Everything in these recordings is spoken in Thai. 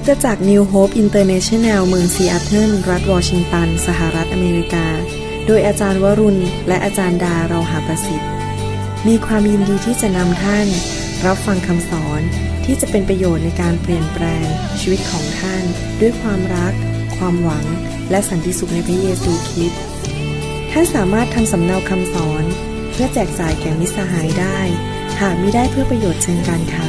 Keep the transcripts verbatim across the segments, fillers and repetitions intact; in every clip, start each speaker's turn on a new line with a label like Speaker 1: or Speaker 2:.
Speaker 1: ตจักร New Hope International เมืองซีแอตเทิลรัฐวอชิงตันสหรัฐอเมริกาโดยอาจารย์วรุณและอาจารย์ดาเราหาประสิทธิ์มีความยินดีที่จะนำท่านรับฟังคำสอนที่จะเป็นประโยชน์ในการเปลี่ยนแปลงชีวิตของท่านด้วยความรักความหวังและสันติสุขในพระเยซูคริสต์ท่านสามารถทำสำเนาคำสอนเพื่อแจกจ่ายแก่มิตรสหายได้หากมิได้เพื่อประโยชน์เชิงการค้า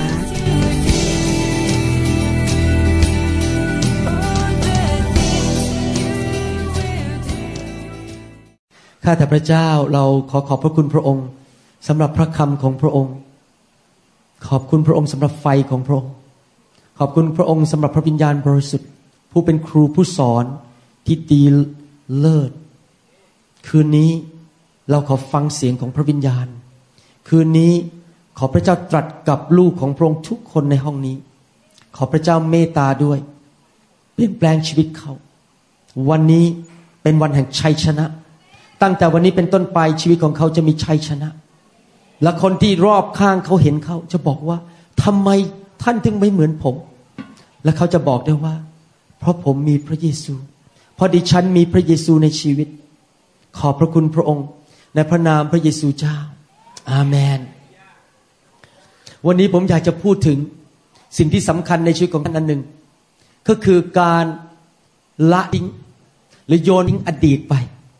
Speaker 2: ข้าแต่พระเจ้าเราขอขอบพระคุณพระองค์สำหรับพระคำของพระองค์ขอบคุณพระองค์สำหรับไฟของพระองค์ขอบคุณพระองค์สำหรับพระวิญญาณบริสุทธิ์ผู้เป็นครูผู้สอนที่ดีเลิศคืนนี้เราขอฟังเสียงของพระวิญญาณคืนนี้ขอพระเจ้าตรัสกับลูกของพระองค์ทุกคนในห้องนี้ขอพระเจ้าเมตตาด้วยเปลี่ยนแปลงชีวิตเขาวันนี้เป็นวันแห่งชัยชนะตั้งแต่วันนี้เป็นต้นไปชีวิตของเขาจะมีชัยชนะและคนที่รอบข้างเขาเห็นเขาจะบอกว่าทำไมท่านถึงไม่เหมือนผมและเขาจะบอกได้ว่าเพราะผมมีพระเยซูเพราะดิฉันมีพระเยซูในชีวิตขอบพระคุณพระองค์ในพระนามพระเยซูเจ้าอาเมนวันนี้ผมอยากจะพูดถึงสิ่งที่สำคัญในชีวิตของท่านอันหนึ่งก็คือการละทิ้งหรือโยนทิ้งอดีตไป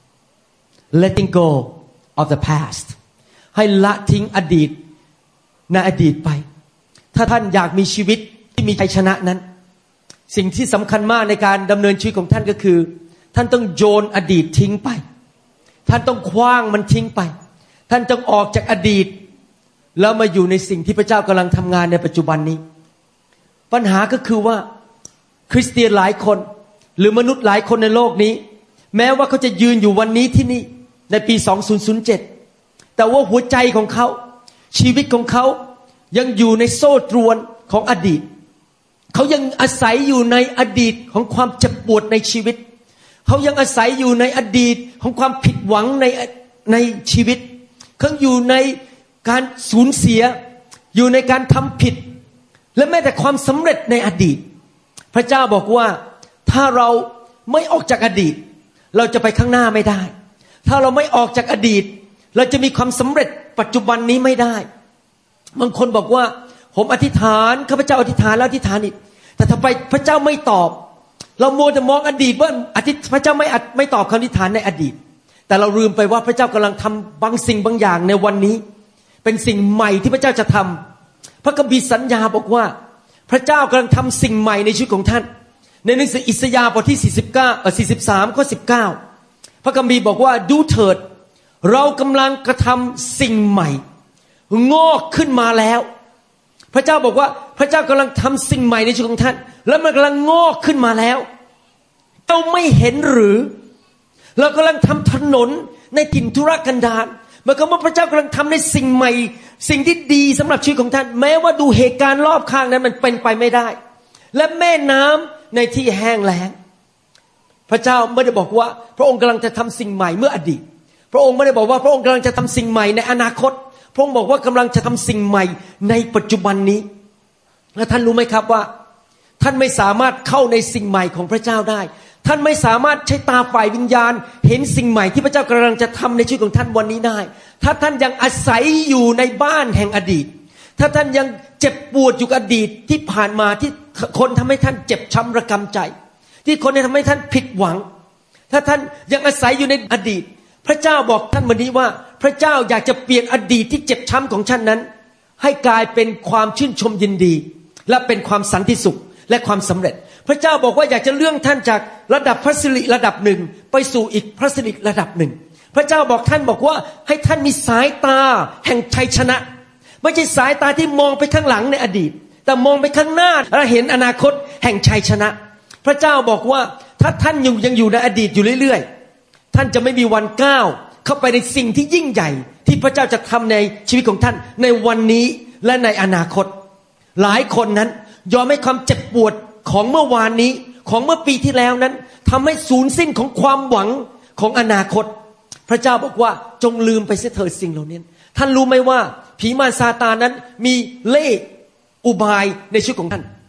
Speaker 2: letting go of the past ให้ละทิ้งอดีตในอดีตไปถ้าท่านอยากมีชีวิตที่มีชัยชนะนั้นสิ่งที่สำคัญมากในการดำเนินชีวิตของท่านก็คือท่านต้องโยนอดีตทิ้งไปท่านต้องคว้างมันทิ้งไปท่านต้องออกจากอดีตแล้วมาอยู่ในสิ่งที่พระเจ้ากำลังทำงานในปัจจุบันนี้ปัญหาก็คือว่าคริสเตียนหลายคนหรือมนุษย์หลายคนในโลกนี้แม้ว่าเขาจะยืนอยู่วันนี้ที่นี่ในปีสองพันเจ็ดแต่ว่าหัวใจของเขาชีวิตของเขายังอยู่ในโซ่ตรวนของอดีตเขายังอาศัยอยู่ในอดีตของความเจ็บปวดในชีวิตเขายังอาศัยอยู่ในอดีตของความผิดหวังในในชีวิตเขาอยู่ในการสูญเสียอยู่ในการทำผิดและแม้แต่ความสำเร็จในอดีตพระเจ้าบอกว่าถ้าเราไม่ออกจากอดีตเราจะไปข้างหน้าไม่ได้ถ้าเราไม่ออกจากอดีตเราจะมีความสำเร็จปัจจุบันนี้ไม่ได้บางคนบอกว่าผมอธิษฐานข้าพเจ้าอธิษฐานแล้วอธิษฐานอีกแต่ทำไมพระเจ้าไม่ตอบเรามัวแต่มองอดีตว่าอธิษพระเจ้าไม่ไม่ตอบคำอธิษฐานในอดีตแต่เราลืมไปว่าพระเจ้ากำลังทำบางสิ่งบางอย่างในวันนี้เป็นสิ่งใหม่ที่พระเจ้าจะทำพระคัมภีร์สัญญาบอกว่าพระเจ้ากำลังทำสิ่งใหม่ในชีวิตของท่านในหนังสืออิสยาห์บทที่สี่สิบเก้าเอ่อสี่สิบสามข้อสิบเก้าพระคัมภีร์บอกว่าดูเถิดเรากำลังกระทำสิ่งใหม่งอกขึ้นมาแล้วพระเจ้าบอกว่าพระเจ้ากำลังทำสิ่งใหม่ในชีวิตของท่านและมันกำลังงอกขึ้นมาแล้วเจ้าไม่เห็นหรือเรากำลังทำถนนในถิ่นทุรกันดารหมายความว่าพระเจ้ากำลังทำในสิ่งใหม่สิ่งที่ดีสำหรับชีวิตของท่านแม้ว่าดูเหตุการณ์รอบข้างนั้นมันเป็นไปไม่ได้และแม่น้ำในที่แห้งแล้งพระเจ้าไม่ได้บอกว่าพระองค์กำลังจะทำสิ่งใหม่เมื่ออดีตพระองค์ไม่ได้บอกว่าพระองค์กำลังจะทำสิ่งใหม่ในอนาคตพระองค์บอกว่ากำลังจะทำสิ่งใหม่ในปัจจุบันนี้และท่านรู้ไหมครับว่าท่านไม่สามารถเข้าในสิ่งใหม่ของพระเจ้าได้ท่านไม่สามารถใช้ตาฝ่ายวิญญาณเห็นสิ่งใหม่ที่พระเจ้ากำลังจะทำในชีวิตของท่านวันนี้ได้ถ้าท่านยังอาศัยอยู่ในบ้านแห่งอดีตถ้าท่านยังเจ็บปวดอยู่กับอดีตที่ผ่านมาที่คนทำให้ท่านเจ็บช้ำระกำใจที่คนทำให้ท่านผิดหวังถ้าท่านยังอาศัยอยู่ในอดีตพระเจ้าบอกท่านวันนี้ว่าพระเจ้าอยากจะเปลี่ยนอดีตที่เจ็บช้ำของท่านนั้นให้กลายเป็นความชื่นชมยินดีและเป็นความสันติสุขและความสำเร็จพระเจ้าบอกว่าอยากจะเลื่อนท่านจากระดับพระสิริระดับหนึ่งไปสู่อีกพระสิริระดับหนึ่งพระเจ้าบอกท่านบอกว่าให้ท่านมีสายตาแห่งชัยชนะไม่ใช่สายตาที่มองไปข้างหลังในอดีตแต่มองไปข้างหน้าและเห็นอนาคตแห่งชัยชนะพระเจ้าบอกว่าถ้าท่านยังอยู่ในอดีตอยู่เรื่อยๆท่านจะไม่มีวันก้าวเข้าไปในสิ่งที่ยิ่งใหญ่ที่พระเจ้าจะทำในชีวิตของท่านในวันนี้และในอนาคตหลายคนนั้นยอมให้ความเจ็บปวดของเมื่อวานนี้ของเมื่อปีที่แล้วนั้นทำให้สูญสิ้นของความหวังของอนาคตพระเจ้าบอกว่าจงลืมไปเสียเถิดสิ่งเหล่านี้ท่านรู้ไหมว่าผีมารซาตานนั้นมีเล่ห์อุบายในชีวิตของท่าน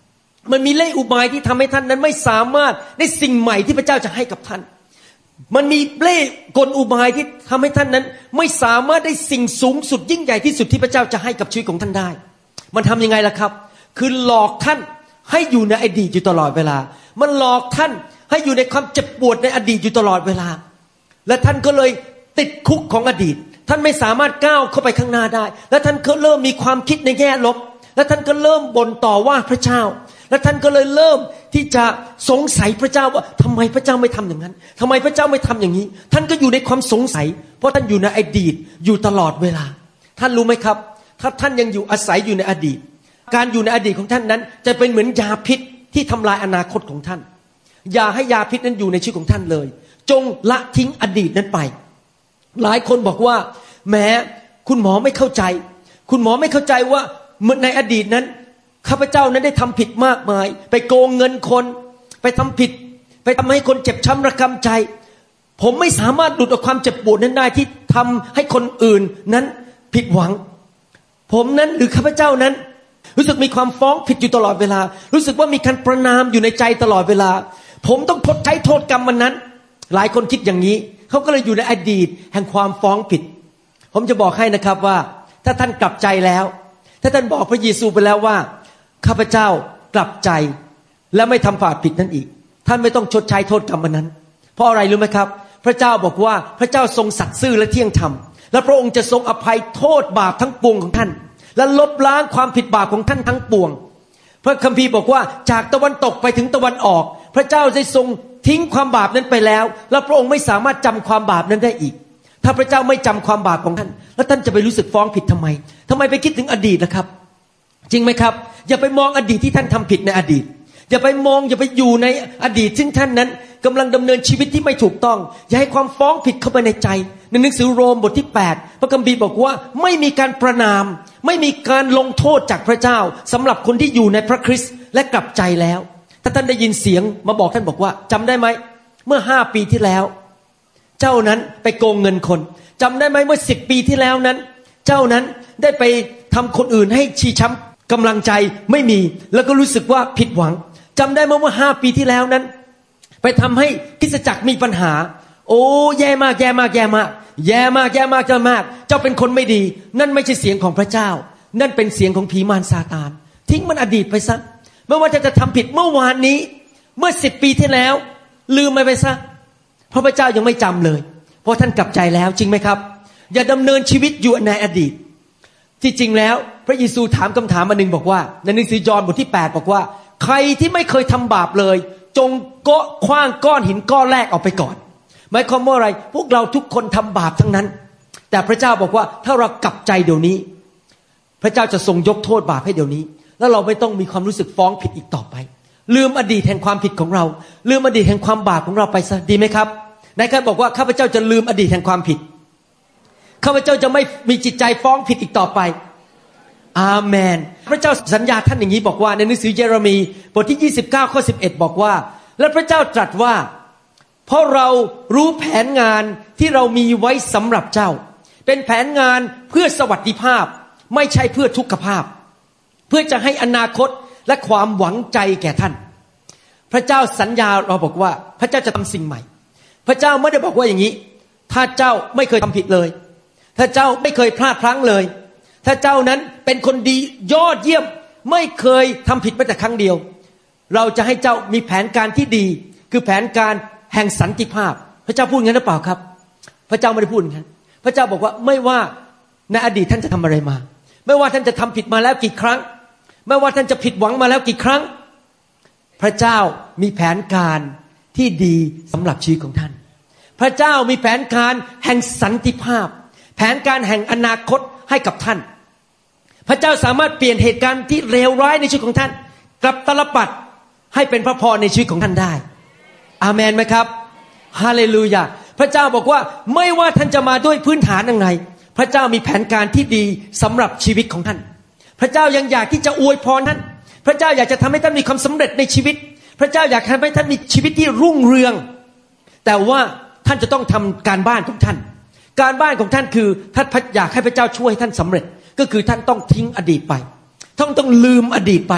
Speaker 3: มันมีเล่ห์อุบายที่ทำให้ท่านนั้นไม่สามารถได้สิ่งใหม่ที่พระเจ้าจะให้กับท่านมันมีเล่ห์กลอุบายที่ทำให้ท่านนั้นไม่สามารถได้สิ่งสูงสุดยิ่งใหญ่ที่สุดที่พระเจ้าจะให้กับชีวิตของท่านได้มันทำยังไงล่ะครับคือหลอกท่านให้อยู่ในอดีตอยู่ตลอดเวลามันหลอกท่านให้อยู่ในความเจ็บปวดในอดีตอยู่ตลอดเวลาและท่านก็เลยติดคุกของอดีตท่านไม่สามารถก้าวเข้าไปข้างหน้าได้และท่านก็เริ่มมีความคิดในแง่ลบและท่านก็เริ่มบ่นต่อว่าพระเจ้าและท่านก็เลยเริ่มที่จะสงสัยพระเจ้าว่าทำไมพระเจ้าไม่ทำอย่างนั้นทำไมพระเจ้าไม่ทำอย่างนี้ท่านก็อยู่ในความสงสัยเพราะท่านอยู่ในอดีตอยู่ตลอดเวลาท่านรู้ไหมครับถ้าท่านยังอยู่อาศัยอยู่ในอดีตการอยู่ในอดีตของท่านนั้นจะเป็นเหมือนยาพิษที่ทำลายอนาคตของท่านอย่าให้ยาพิษนั้นอยู่ในชีวิตของท่านเลยจงละทิ้งอดีตนั้นไปหลายคนบอกว่าแม้คุณหมอไม่เข้าใจคุณหมอไม่เข้าใจว่าในอดีตนั้นข้าพเจ้านั้นได้ทำผิดมากมายไปโกงเงินคนไปทำผิดไปทำให้คนเจ็บช้ำระกำใจผมไม่สามารถหลุดจากความเจ็บปวดนั้นได้ที่ทำให้คนอื่นนั้นผิดหวังผมนั้นหรือข้าพเจ้านั้นรู้สึกมีความฟ้องผิดอยู่ตลอดเวลารู้สึกว่ามีการประณามอยู่ในใจตลอดเวลาผมต้องทดใช้โทษกรรมมันนั้นหลายคนคิดอย่างนี้เขาก็เลยอยู่ในอดีตแห่งความฟ้องผิดผมจะบอกให้นะครับว่าถ้าท่านกลับใจแล้วถ้าท่านบอกพระเยซูไปแล้วว่าข้าพเจ้ากลับใจและไม่ทำบาปผิดนั้นอีกท่านไม่ต้องชดใช้โทษกรรมนั้นเพราะอะไรรู้ไหมครับพระเจ้าบอกว่าพระเจ้าทรงสัตย์ซื่อและเที่ยงธรรมและพระองค์จะทรงอภัยโทษบาปทั้งปวงของท่านและลบล้างความผิดบาปของท่านทั้งปวงพระคัมภีร์บอกว่าจากตะวันตกไปถึงตะวันออกพระเจ้าได้ทรงทิ้งความบาปนั้นไปแล้วและพระองค์ไม่สามารถจำความบาปนั้นได้อีกถ้าพระเจ้าไม่จำความบาปของท่านแล้วท่านจะไปรู้สึกฟ้องผิดทำไมทำไมไปคิดถึงอดีตล่ะครับจริงไหมครับอย่าไปมองอดีตที่ท่านทำผิดในอดีตอย่าไปมองอย่าไปอยู่ในอดีตซึ่งท่านนั้นกำลังดำเนินชีวิตที่ไม่ถูกต้องอย่าให้ความฟ้องผิดเข้าไปในใจในหนังสือโรมบทที่แปดพระคัมภีร์บอกว่าไม่มีการประณามไม่มีการลงโทษจากพระเจ้าสำหรับคนที่อยู่ในพระคริสต์และกลับใจแล้วถ้าท่านได้ยินเสียงมาบอกท่านบอกว่าจำได้ไหมเมื่อห้าปีที่แล้วเจ้านั้นไปโกงเงินคนจำได้ไหมเมื่อสิบปีที่แล้วนั้นเจ้านั้นได้ไปทำคนอื่นให้ชีช้ำกำลังใจไม่มีแล้วก็รู้สึกว่าผิดหวังจำได้ไหมเมื่อห้าปีที่แล้วนั้นไปทำให้คริสตจักรมีปัญหาโอ้แย่มากแย่มากแย่มากแย่มากแย่มากแย่มากเจ้าเป็นคนไม่ดีนั่นไม่ใช่เสียงของพระเจ้านั่นเป็นเสียงของผีมารซาตานทิ้งมันอดีตไปซะไม่ว่าจะจะทำผิดเมื่อวานนี้เมื่อสิบปีที่แล้วลืมมันไปซะเพราะพระเจ้ายังไม่จำเลยเพราะท่านกลับใจแล้วจริงไหมครับอย่าดำเนินชีวิตอยู่ในอดีตที่จริงแล้วพระเยซูถามคำถามมาหนึ่งบอกว่าในหนังสือยอห์นบทที่แปดบอกว่าใครที่ไม่เคยทำบาปเลยจงโก้คว้างก้อนหินก้อนแรกออกไปก่อนหมายความว่าอะไรพวกเราทุกคนทำบาปทั้งนั้นแต่พระเจ้าบอกว่าถ้าเรากลับใจเดี๋ยวนี้พระเจ้าจะทรงยกโทษบาปให้เดี๋ยวนี้แล้วเราไม่ต้องมีความรู้สึกฟ้องผิดอีกต่อไปลืมอดีตแห่งความผิดของเราลืมอดีตแห่งความบาปของเราไปซะดีไหมครับนายใครบอกว่าข้าพเจ้าจะลืมอดีตแห่งความผิดข้าพเจ้าจะไม่มีจิตใจฟ้องผิดอีกต่อไปอาเมนพระเจ้าสัญญาท่านอย่างนี้บอกว่าในหนังสือเยเรมีบทที่ยี่สิบเก้าข้อสิบเอ็ดบอกว่าและพระเจ้าตรัสว่าเพราะเรารู้แผนงานที่เรามีไว้สำหรับเจ้าเป็นแผนงานเพื่อสวัสดิภาพไม่ใช่เพื่อทุกขภาพเพื่อจะให้อนาคตและความหวังใจแก่ท่านพระเจ้าสัญญาเราบอกว่าพระเจ้าจะทำสิ่งใหม่พระเจ้าไม่ได้บอกว่าอย่างนี้ถ้าเจ้าไม่เคยทำผิดเลยถ้าเจ้าไม่เคยพลาดพลั้งเลยถ้าเจ้านั้นเป็นคนดียอดเยี่ยมไม่เคยทำผิดแม้แต่ครั้งเดียวเราจะให้เจ้ามีแผนการที่ดีคือแผนการแห่งสันติภาพพระเจ้าพูดงั้นหรือเปล่าครับพระเจ้าไม่ได้พูดงั้นพระเจ้าบอกว่าไม่ว่าในอดีตท่านจะทำอะไรมาไม่ว่าท่านจะทำผิดมาแล้วกี่ครั้งไม่ว่าท่านจะผิดหวังมาแล้วกี่ครั้งพระเจ้ามีแผนการที่ดีสำหรับชีวิตของท่านพระเจ้ามีแผนการแห่งสันติภาพแผนการแห่งอนาคตให้กับท่านพระเจ้าสามารถเปลี่ยนเหตุการณ์ที่เลวร้ายในชีวิตของท่านกลับตลปัดให้เป็นพระพรในชีวิตของท่านได้อาเมนไหมครับฮาเลลูยาพระเจ้าบอกว่าไม่ว่าท่านจะมาด้วยพื้นฐานยังไงพระเจ้ามีแผนการที่ดีสำหรับชีวิตของท่านพระเจ้ายังอยากที่จะอวยพรท่านพระเจ้าอยากจะทำให้ท่านมีความสำเร็จในชีวิตพระเจ้าอยากให้ท่านมีชีวิตที่รุ่งเรืองแต่ว่าท่านจะต้องทำการบ้านของท่านการบ้านของท่านคือท่านอยากให้พระเจ้าช่วยท่านสำเร็จก็คือท่านต้องทิ้งอดีตไปท่านต้องลืมอดีตไป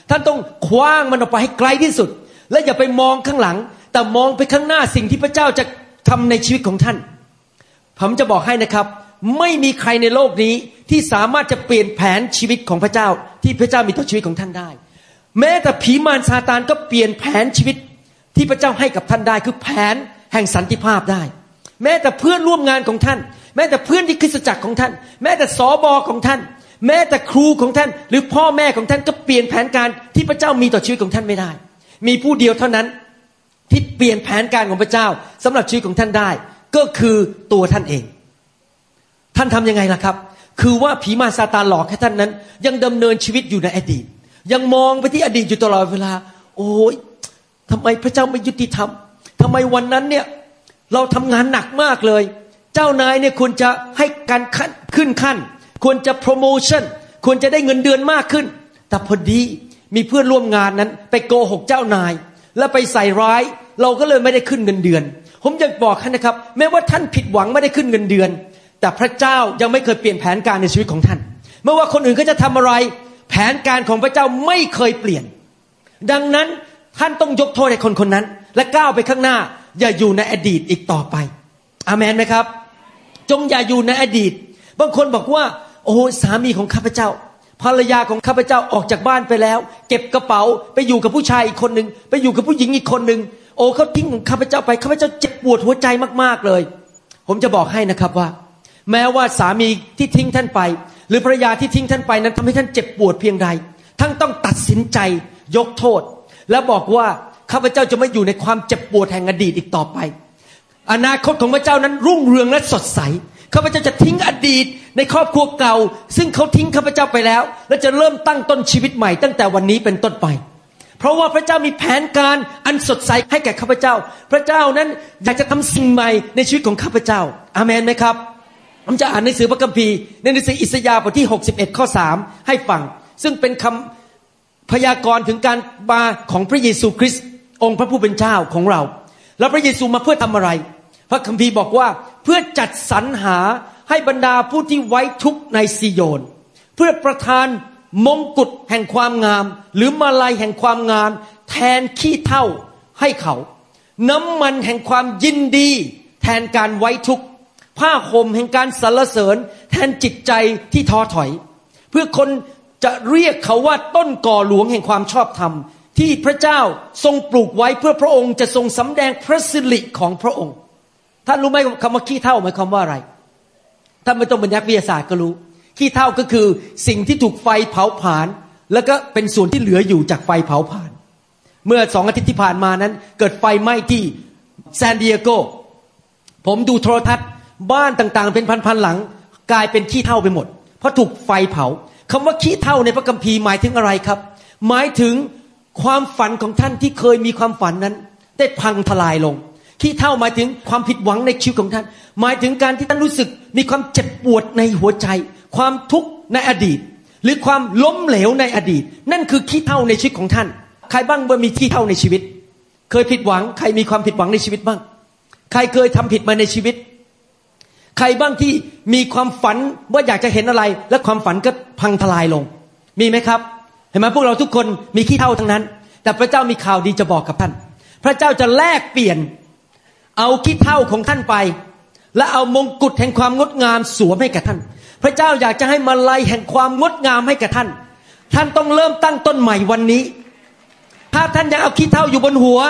Speaker 3: ท่านต้องคว้างมันออกไปให้ไกลที่สุดและอย่าไปมองข้างหลังแต่มองไปข้างหน้าสิ่งที่พระเจ้าจะทำในชีวิตของท่านผมจะบอกให้นะครับไม่มีใครในโลกนี้ที่สามารถจะเปลี่ยนแผนชีวิตของพระเจ้าที่พระเจ้ามีต่อชีวิตของท่านได้แม้แต่ผีมารซาตานก็เปลี่ยนแผนชีวิตที่พระเจ้าให้กับท่านได้คือแผนแห่งสันติภาพได้แม้แต่เพื่อนร่วมงานของท่านแม้แต่เพื่อนที่คริสตจักรของท่านแม้แต่สบของท่านแม้แต่ครูของท่านหรือพ่อแม่ของท่านก็เปลี่ยนแผนการที่พระเจ้ามีต่อชีวิตของท่านไม่ได้มีผู้เดียวเท่านั้นที่เปลี่ยนแผนการของพระเจ้าสำหรับชีวิตของท่านได้ก็คือตัวท่านเองท่านทำยังไงล่ะครับคือว่าผีมารซาตานหลอกให้ท่านนั้นยังดำเนินชีวิตอยู่ในอดีตยังมองไปที่อดีตอยู่ตลอดเวลาโอ้ยทำไมพระเจ้าไม่ยุติธรรมทำไมวันนั้นเนี่ยเราทำงานหนักมากเลยเจ้านายเนี่ยควรจะให้การขึ้นขั้นควรจะโปรโมชั่นควรจะได้เงินเดือนมากขึ้นแต่พอดีมีเพื่อนร่วมงานนั้นไปโกหกเจ้านายแล้วไปใส่ร้ายเราก็เลยไม่ได้ขึ้นเงินเดือนผมอยากบอกท่านนะครับแม้ว่าท่านผิดหวังไม่ได้ขึ้นเงินเดือนแต่พระเจ้ายังไม่เคยเปลี่ยนแผนการในชีวิตของท่านไม่ว่าคนอื่นเขาจะทำอะไรแผนการของพระเจ้าไม่เคยเปลี่ยนดังนั้นท่านต้องยกโทษให้คนคนนั้นและก้าวไปข้างหน้าอย่าอยู่ในอดีตอีกต่อไปอาเมนไหมครับจงอย่าอยู่ในอดีตบางคนบอกว่าโอ้สามีของข้าพเจ้าภรรยาของข้าพเจ้าออกจากบ้านไปแล้วเก็บกระเป๋าไปอยู่กับผู้ชายอีกคนนึงไปอยู่กับผู้หญิงอีกคนนึงโอ้เขาทิ้งข้าพเจ้าไปข้าพเจ้าเจ็บปวดหัวใจมากๆเลยผมจะบอกให้นะครับว่าแม้ว่าสามีที่ทิ้งท่านไปหรือภรรยาที่ทิ้งท่านไปนั้นทำให้ท่านเจ็บปวดเพียงใดท่านต้องตัดสินใจยกโทษและบอกว่าข้าพเจ้าจะไม่อยู่ในความเจ็บปวดแห่งอดีตอีกต่อไปอนาคตของพระเจ้านั้นรุ่งเรืองและสดใสข้าพเจ้าจะทิ้งอดีตในครอบครัวเก่าซึ่งเขาทิ้งข้าพเจ้าไปแล้วและจะเริ่มตั้งต้นชีวิตใหม่ตั้งแต่วันนี้เป็นต้นไปเพราะว่าพระเจ้ามีแผนการอันสดใสให้แก่ข้าพเจ้าพระเจ้านั้นอยากจะทำสิ่งใหม่ในชีวิตของข้าพเจ้าอาเมนไหมครับผมจะอ่านหนังสือพระคัมภีร์ในหนังสืออิสยาห์บทที่หกสิบเอ็ดข้อสามให้ฟังซึ่งเป็นคำพยากรณ์ถึงการมาของพระเยซูคริสต์องค์พระผู้เป็นเจ้าของเราแล้วพระเยซูมาเพื่อทำอะไรพระคัมภีร์บอกว่าเพื่อจัดสรรหาให้บรรดาผู้ที่ไว้ทุกข์ในซิโยนเพื่อประทานมงกุฎแห่งความงามหรือมาลัยแห่งความงามแทนขี้เถ้าให้เขาน้ำมันแห่งความยินดีแทนการไว้ทุกข์ผ้าห่มแห่งการสรรเสริญแทนจิตใจที่ท้อถอยเพื่อคนจะเรียกเขาว่าต้นก่อหลวงแห่งความชอบธรรมที่พระเจ้าทรงปลูกไว้เพื่อพระองค์จะทรงสำแดงพระสิริของพระองค์ท่านรู้ไหมคำว่าขี้เถ้าหมายความว่าอะไรท่านไม่ต้องเป็นนักวิทยาศาสตร์ก็รู้ขี้เถ้าก็คือสิ่งที่ถูกไฟเผาผลาญแล้วก็เป็นส่วนที่เหลืออยู่จากไฟเผาผลาญเมื่อสองอาทิตย์ที่ผ่านมานั้นเกิดไฟไหม้ที่ซานดิเอโกผมดูโทรทัศน์บ้านต่างๆเป็นพันๆหลังกลายเป็นขี้เถ้าไปหมดเพราะถูกไฟเผาคำว่าขี้เถ้าในพระคัมภีร์หมายถึงอะไรครับหมายถึงความฝันของท่านที่เคยมีความฝันนั้นได้พังทลายลงขี้เถ้าหมายถึงความผิดหวังในชีวิตของท่านหมายถึงการที่ท่านรู้สึกมีความเจ็บปวดในหัวใจความทุกข์ในอดีตหรือความล้มเหลวในอดีตนั่นคือขี้เถ้าในชีวิตของท่านใครบ้างมีขี้เถ้าในชีวิตเคยผิดหวังใครมีความผิดหวังในชีวิตบ้างใครเคยทำผิดมาในชีวิตใครบ้างที่มีความฝันว่าอยากจะเห็นอะไรและความฝันก็พังทลายลงมีไหมครับเห็นไหมพวกเราทุกคนมีขี้เถ้าทั้งนั้นแต่พระเจ้ามีข่าวดีจะบอกกับท่านพระเจ้าจะแลกเปลี่ยนเอาขี้เถ้าของท่านไปและเอามงกุฎแห่งความงดงามสวมให้แก่ท่านพระเจ้าอยากจะให้มาลัยแห่งความงดงามให้แก่ท่านท่านต้องเริ่มตั้งต้นใหม่วันนี้ถ้าท่านยังเอาขี้เถ้าอยู่บนหัว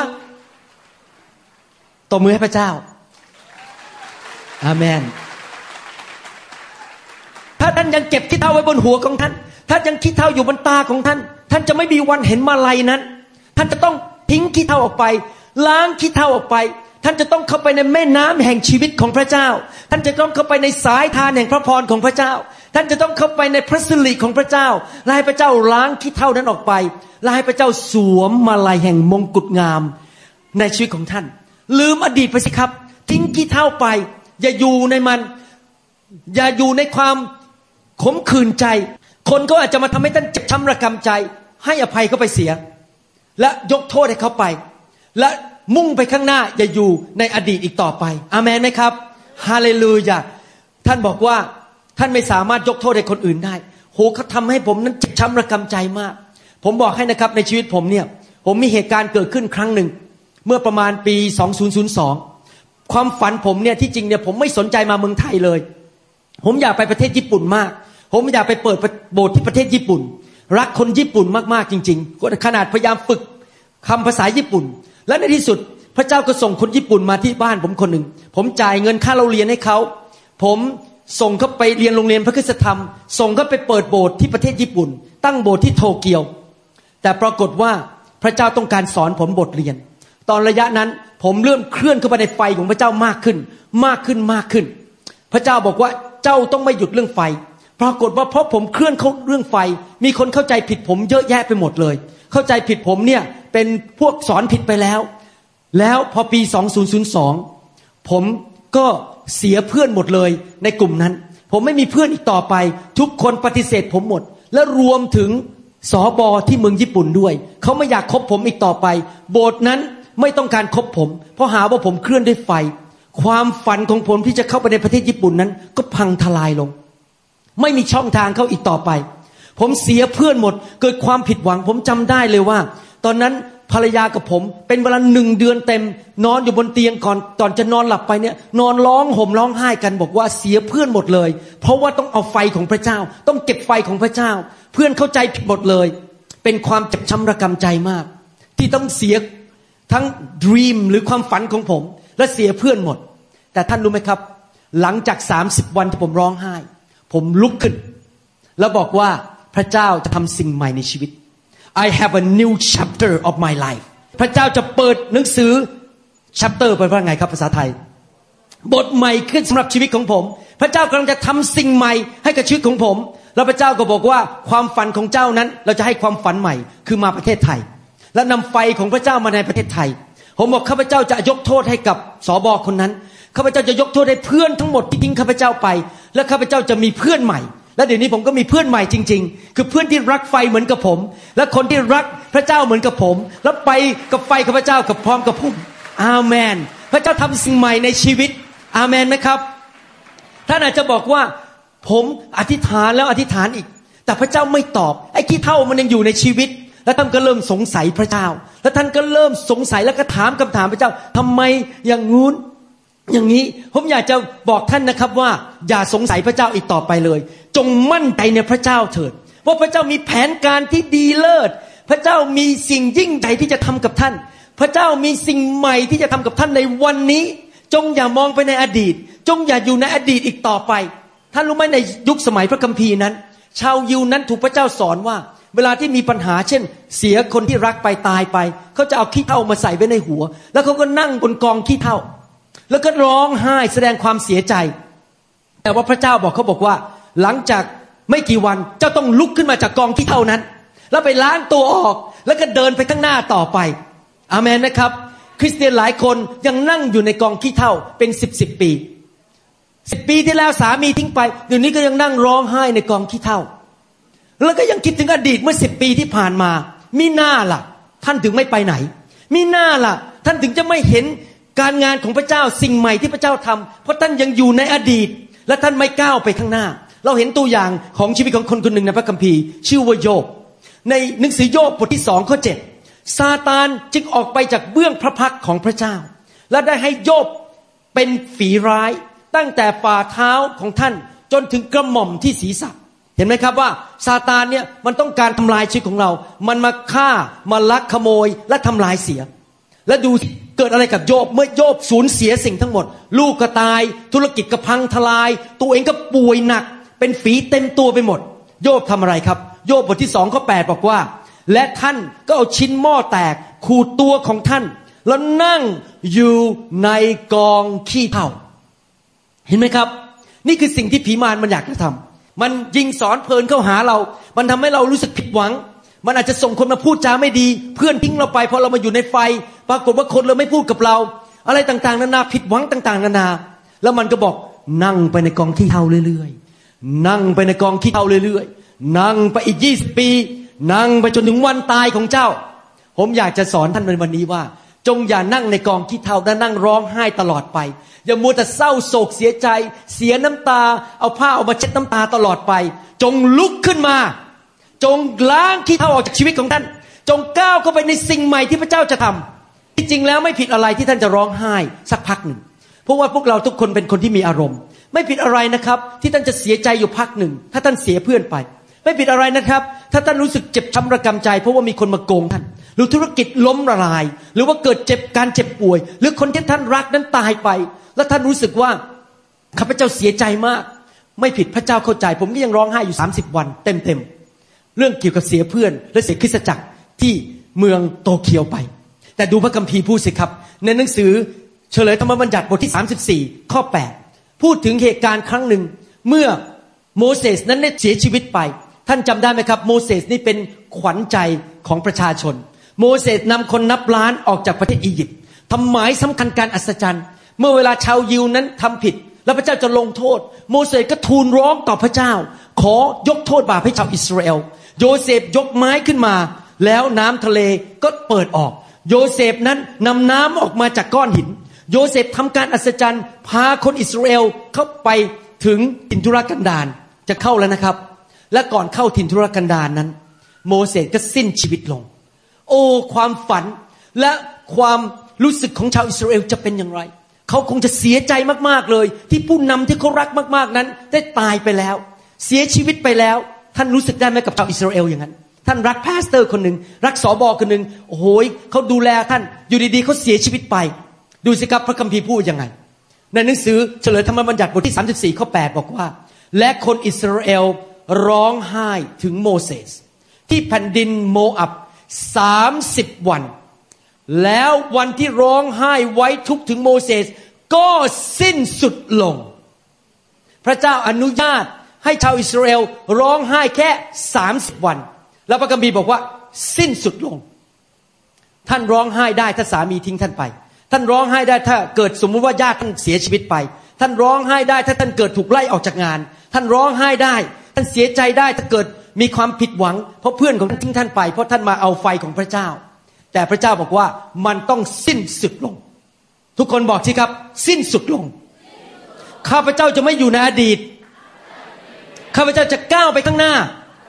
Speaker 3: ตบมือให้พระเจ้าอาเมนถ้าท่านยังเก็บขี้เถ้าไว้บนหัวของท่านถ้ายังขี้เถ้าอยู่บนตาของท่านท่านจะไม่มีวันเห็นมาลัยนั้นท่านจะต้องทิ้งขี้เถ้าออกไปล้างขี้เถ้าออกไปท่านจะต้องเข้าไปในแม่น้ำแห่งชีวิตของพระเจ้าท่านจะต้องเข้าไปในสายทานแห่งพระพรของพระเจ้าท่านจะต้องเข้าไปในพระสิริของพระเจ้าและให้พระเจ้าล้างขี้เถ้านั้นออกไปและให้พระเจ้าสวมมาลัยแห่งมงกุฎงามในชีวิตของท่านลืมอดีตไปสิครับทิ้งขี้เถ้าไปอย่าอยู่ในมันอย่าอยู่ในความขมขื่นใจคนก็อาจจะมาทำให้ท่านเจ็บช้ำระกำใจให้อภัยเขาไปเสียและยกโทษให้เขาไปและมุ่งไปข้างหน้าอย่าอยู่ในอดีตอีกต่อไปอาเมนไหมครับฮาเลลูยาท่านบอกว่าท่านไม่สามารถยกโทษให้คนอื่นได้โหเขาทำให้ผมนั้นเจ็บช้ำระกำใจมากผมบอกให้นะครับในชีวิตผมเนี่ยผมมีเหตุการณ์เกิดขึ้นครั้งหนึ่งเมื่อประมาณปีสองพันสองความฝันผมเนี่ยที่จริงเนี่ยผมไม่สนใจมาเมืองไทยเลยผมอยากไปประเทศญี่ปุ่นมากผมอยากไปเปิดโบสถ์ที่ประเทศญี่ปุ่นรักคนญี่ปุ่นมากๆจริงๆขนาดพยายามฝึกคำภาษาญี่ปุ่นและในที่สุดพระเจ้าก็ส่งคนญี่ปุ่นมาที่บ้านผมคนหนึ่งผมจ่ายเงินค่าเราเรียนให้เขาผมส่งเขาไปเรียนโรงเรียนพระคริสตธรรมส่งเขาไปเปิดโบสถ์ที่ประเทศญี่ปุ่นตั้งโบสถ์ที่โตเกียวแต่ปรากฏว่าพระเจ้าต้องการสอนผมบทเรียนตอนระยะนั้นผมเริ่มเคลื่อนเข้าไปในไฟของพระเจ้ามากขึ้นมากขึ้นมากขึ้นพระเจ้าบอกว่าเจ้าต้องไม่หยุดเรื่องไฟปรากฏว่าเพราะผมเคลื่อนเข้าเรื่องไฟมีคนเข้าใจผิดผมเยอะแยะไปหมดเลยเข้าใจผิดผมเนี่ยเป็นพวกสอนผิดไปแล้วแล้วพอปีสองพันสองผมก็เสียเพื่อนหมดเลยในกลุ่มนั้นผมไม่มีเพื่อนอีกต่อไปทุกคนปฏิเสธผมหมดและรวมถึงสบที่เมืองญี่ปุ่นด้วยเขาไม่อยากคบผมอีกต่อไปโบสถ์นั้นไม่ต้องการคบผมเพราะหาว่าผมเคลื่อนด้วยไฟความฝันของผมที่จะเข้าไปในประเทศญี่ปุ่นนั้นก็พังทลายลงไม่มีช่องทางเข้าอีกต่อไปผมเสียเพื่อนหมดเกิดความผิดหวังผมจำได้เลยว่าตอนนั้นภรรยากับผมเป็นเวลาหนึ่งเดือนเต็มนอนอยู่บนเตียงก่อนตอนจะนอนหลับไปเนี่ยนอนร้องห่มร้องไห้กันบอกว่าเสียเพื่อนหมดเลยเพราะว่าต้องเอาไฟของพระเจ้าต้องเก็บไฟของพระเจ้าเพื่อนเข้าใจผิดหมดเลยเป็นความเจ็บช้ำระกำใจมากที่ต้องเสียทั้งดรีมหรือความฝันของผมและเสียเพื่อนหมดแต่ท่านรู้ไหมครับหลังจากสามสิบวันที่ผมร้องไห้ผมลุกขึ้นแล้วบอกว่าพระเจ้าจะทำสิ่งใหม่ในชีวิต I have a new chapter of my life พระเจ้าจะเปิดหนังสือ chapter แปลว่าไงครับภาษาไทยบทใหม่ขึ้นสำหรับชีวิตของผมพระเจ้ากำลังจะทำสิ่งใหม่ให้กับชีวิตของผมแล้วพระเจ้าก็บอกว่าความฝันของเจ้านั้นเราจะให้ความฝันใหม่คือมาประเทศไทยและนำไฟของพระเจ้ามาในประเทศไทยผมบอกข้าพเจ้าจะยกโทษให้กับสบคนนั้นข้าพเจ้าจะยกโทษให้เพื่อนทั้งหมดที่ทิ้งข้าพเจ้าไปและข้าพเจ้าจะมีเพื่อนใหม่และเดี๋ยวนี้ผมก็มีเพื่อนใหม่จริงๆคือเพื่อนที่รักไฟเหมือนกับผมและคนที่รักพระเจ้าเหมือนกับผมแล้วไปกับไฟของพระเจ้ากับพร้อมกับผมอาเมนพระเจ้าทำสิ่งใหม่ในชีวิตอาเมนไหมครับท่านอาจจะบอกว่าผมอธิษฐานแล้วอธิษฐานอีกแต่พระเจ้าไม่ตอบไอ้ขี้เถ้ามันยังอยู่ในชีวิตแล้วท่านก็เริ่มสงสัยพระเจ้าแล้วท่านก็เริ่มสงสัยแล้วก็ถามคำถามพระเจ้าทำไมอย่างงู้นอย่างนี้ผมอยากจะบอกท่านนะครับว่าอย่าสงสัยพระเจ้าอีกต่อไปเลยจงมั่นใจในพระเจ้าเถิดว่าพระเจ้ามีแผนการที่ดีเลิศพระเจ้ามีสิ่งยิ่งใหญ่ที่จะทำกับท่านพระเจ้ามีสิ่งใหม่ที่จะทำกับท่านในวันนี้จงอย่ามองไปในอดีตจงอย่าอยู่ในอดีตอีกต่อไปท่านรู้ไหมในยุคสมัยพระคัมภีร์นั้นชาวยิวนั้นถูกพระเจ้าสอนว่าเวลาที่มีปัญหาเช่นเสียคนที่รักไปตายไปเขาจะเอาขี้เถ้ามาใส่ไว้ในหัวแล้วเขาก็นั่งบนกองขี้เถ้าแล้วก็ร้องไห้แสดงความเสียใจแต่ว่าพระเจ้าบอกเขาบอกว่าหลังจากไม่กี่วันเจ้าต้องลุกขึ้นมาจากกองขี้เถ้านั้นแล้วไปล้างตัวออกแล้วก็เดินไปข้างหน้าต่อไปอาเมนนะครับคริสเตียนหลายคนยังนั่งอยู่ในกองขี้เถ้าเป็นสิบสิบปีสิบปีที่แล้วสามีทิ้งไปเดี๋ยวนี้ก็ยังนั่งร้องไห้ในกองขี้เถ้าแล้วก็ยังคิดถึงอดีตเมื่อสิบปีที่ผ่านมามิน่าล่ะท่านถึงไม่ไปไหนมิน่าล่ะท่านถึงจะไม่เห็นการงานของพระเจ้าสิ่งใหม่ที่พระเจ้าทำเพราะท่านยังอยู่ในอดีตและท่านไม่ก้าวไปข้างหน้าเราเห็นตัวอย่างของชีวิตของคนคนหนึ่งในพระคัมภีร์ชื่อว่าโยบในหนังสือโยบบทที่สองข้อเจ็ดซาตานจึงออกไปจากเบื้องพระพักของพระเจ้าและได้ให้โยบเป็นฝีร้ายตั้งแต่ฝ่าเท้าของท่านจนถึงกระหม่อมที่ศีรษะเห็นไหมครับว่าซาตานเนี่ยมันต้องการทำลายชีวิตของเรามันมาฆ่ามาลักขโมยและทำลายเสียและดูเกิดอะไรกับโยบเมื่อโยบสูญเสียสิ่งทั้งหมดลูกก็ตายธุรกิจก็พังทลายตัวเองก็ป่วยหนักเป็นฝีเต็มตัวไปหมดโยบทำอะไรครับโยบบทที่สองข้อแปดบอกว่าและท่านก็เอาชิ้นหม้อแตกขูดตัวของท่านแล้วนั่งอยู่ในกองขี้เถ้าเห็นไหมครับนี่คือสิ่งที่ผีมารมันอยากจะทำมันยิงสอนเพลินเข้าหาเรามันทำให้เรารู้สึกผิดหวังมันอาจจะส่งคนมาพูดจาไม่ดีเพื่อนทิ้งเราไปพอเรามาอยู่ในไฟปรากฏว่าคนเราไม่พูดกับเราอะไรต่างๆนานาผิดหวังต่างๆนานาแล้วมันก็บอกนั่งไปในกองขี้เถ้าเรื่อยๆนั่งไปในกองขี้เถ้าเรื่อยๆนั่งไปอีกยี่สิบปีนั่งไปจนถึงวันตายของเจ้าผมอยากจะสอนท่านในวันนี้ว่าจงอย่านั่งในกองขี้เถ้าและนั่งร้องไห้ตลอดไปอย่ามัวแต่เศร้าโศกเสียใจเสียน้ำตาเอาผ้าเอามาเช็ดน้ำตาตลอดไปจงลุกขึ้นมาจงล้างขี้เถ้าออกจากชีวิตของท่านจงก้าวเข้าไปในสิ่งใหม่ที่พระเจ้าจะทำที่จริงแล้วไม่ผิดอะไรที่ท่านจะร้องไห้สักพักหนึ่งเพราะว่าพวกเราทุกคนเป็นคนที่มีอารมณ์ไม่ผิดอะไรนะครับที่ท่านจะเสียใจอยู่พักหนึ่งถ้าท่านเสียเพื่อนไปไม่ผิดอะไรนะครับถ้าท่านรู้สึกเจ็บช้ำระกำใจเพราะว่ามีคนมาโกงท่านหรือธุรกิจล้มละลายหรือว่าเกิดเจ็บการเจ็บป่วยหรือคนที่ท่านรักนั้นตายไปแล้วท่านรู้สึกว่าข้าพเจ้าเสียใจมากไม่ผิดพระเจ้าเข้าใจผมก็ยังร้องไห้อยู่สามสิบวันเต็มๆเรื่องเกี่ยวกับเสียเพื่อนและเสียคริสตจักรที่เมืองโตเกียวไปแต่ดูพระคัมภีร์พูดสิครับในหนังสือเฉลยธรรมบัญญัติบทที่สามสิบสี่ข้อแปดพูดถึงเหตุการณ์ครั้งหนึ่งเมื่อโมเสสนั้นได้เสียชีวิตไปท่านจำได้ไหมครับโมเสสนี่เป็นขวัญใจของประชาชนโมเสสนำคนนับล้านออกจากประเทศอียิปต์ทำหมายสำคัญการอัศจรรย์เมื่อเวลาชาวยิวนั้นทำผิดแล้วพระเจ้าจะลงโทษโมเสสก็ทูลร้องต่อพระเจ้าขอยกโทษบาปให้ชาวอิสราเอลโยเซฟยกไม้ขึ้นมาแล้วน้ำทะเลก็เปิดออกโยเซฟนั้นนำน้ำออกมาจากก้อนหินโยเซฟทำการอัศจรรย์พาคนอิสราเอลเข้าไปถึงถิ่นทุรกันดารจะเข้าแล้วนะครับและก่อนเข้าถิ่นทุรกันดารนั้นโมเสสก็สิ้นชีวิตลงโอ้ความฝันและความรู้สึกของชาวอิสราเอลจะเป็นอย่างไรเขาคงจะเสียใจมากๆเลยที่ผู้นำที่เขารักมากๆนั้นได้ตายไปแล้วเสียชีวิตไปแล้วท่านรู้สึกได้ไหมกับชาวอิสราเอลอย่างนั้นท่านรักพาสเตอร์คนหนึ่งรักสบคนหนึ่งโอ้โหเขาดูแลท่านอยู่ดีๆเขาเสียชีวิตไปดูสิครับพระคัมภีร์พูดยังไงในหนังสือเฉลยธรรมบัญญัติบทที่สามสิบสี่ข้อแปดบอกว่าและคนอิสราเอลร้องไห้ถึงโมเสสที่แผ่นดินโมอับสามสิบวันแล้ววันที่ร้องไห้ไว้ทุกข์ถึงโมเสสก็สิ้นสุดลงพระเจ้าอนุญาตให้ชาวอิสราเอลร้องไห้แค่สามสิบวันแล้วพระคัมภีร์บอกว่าสิ้นสุดลงท่านร้องไห้ได้ถ้าสามีทิ้งท่านไปท่านร้องไห้ได้ถ้าเกิดสมมุติว่าญาติท่านเสียชีวิตไปท่านร้องไห้ได้ถ้าท่านเกิดถูกไล่ออกจากงานท่านร้องไห้ได้ท่านเสียใจได้ถ้าเกิดมีความผิดหวังเพราะเพื่อนของท่านทิ้งท่านไปเพราะท่านมาเอาไฟของพระเจ้าแต่พระเจ้าบอกว่ามันต้องสิ้นสุดลงทุกคนบอกสิครับสิ้นสุดลงข้าพเจ้าจะไม่อยู่ในอดีตข้าพเจ้าจะก้าวไปข้างหน้า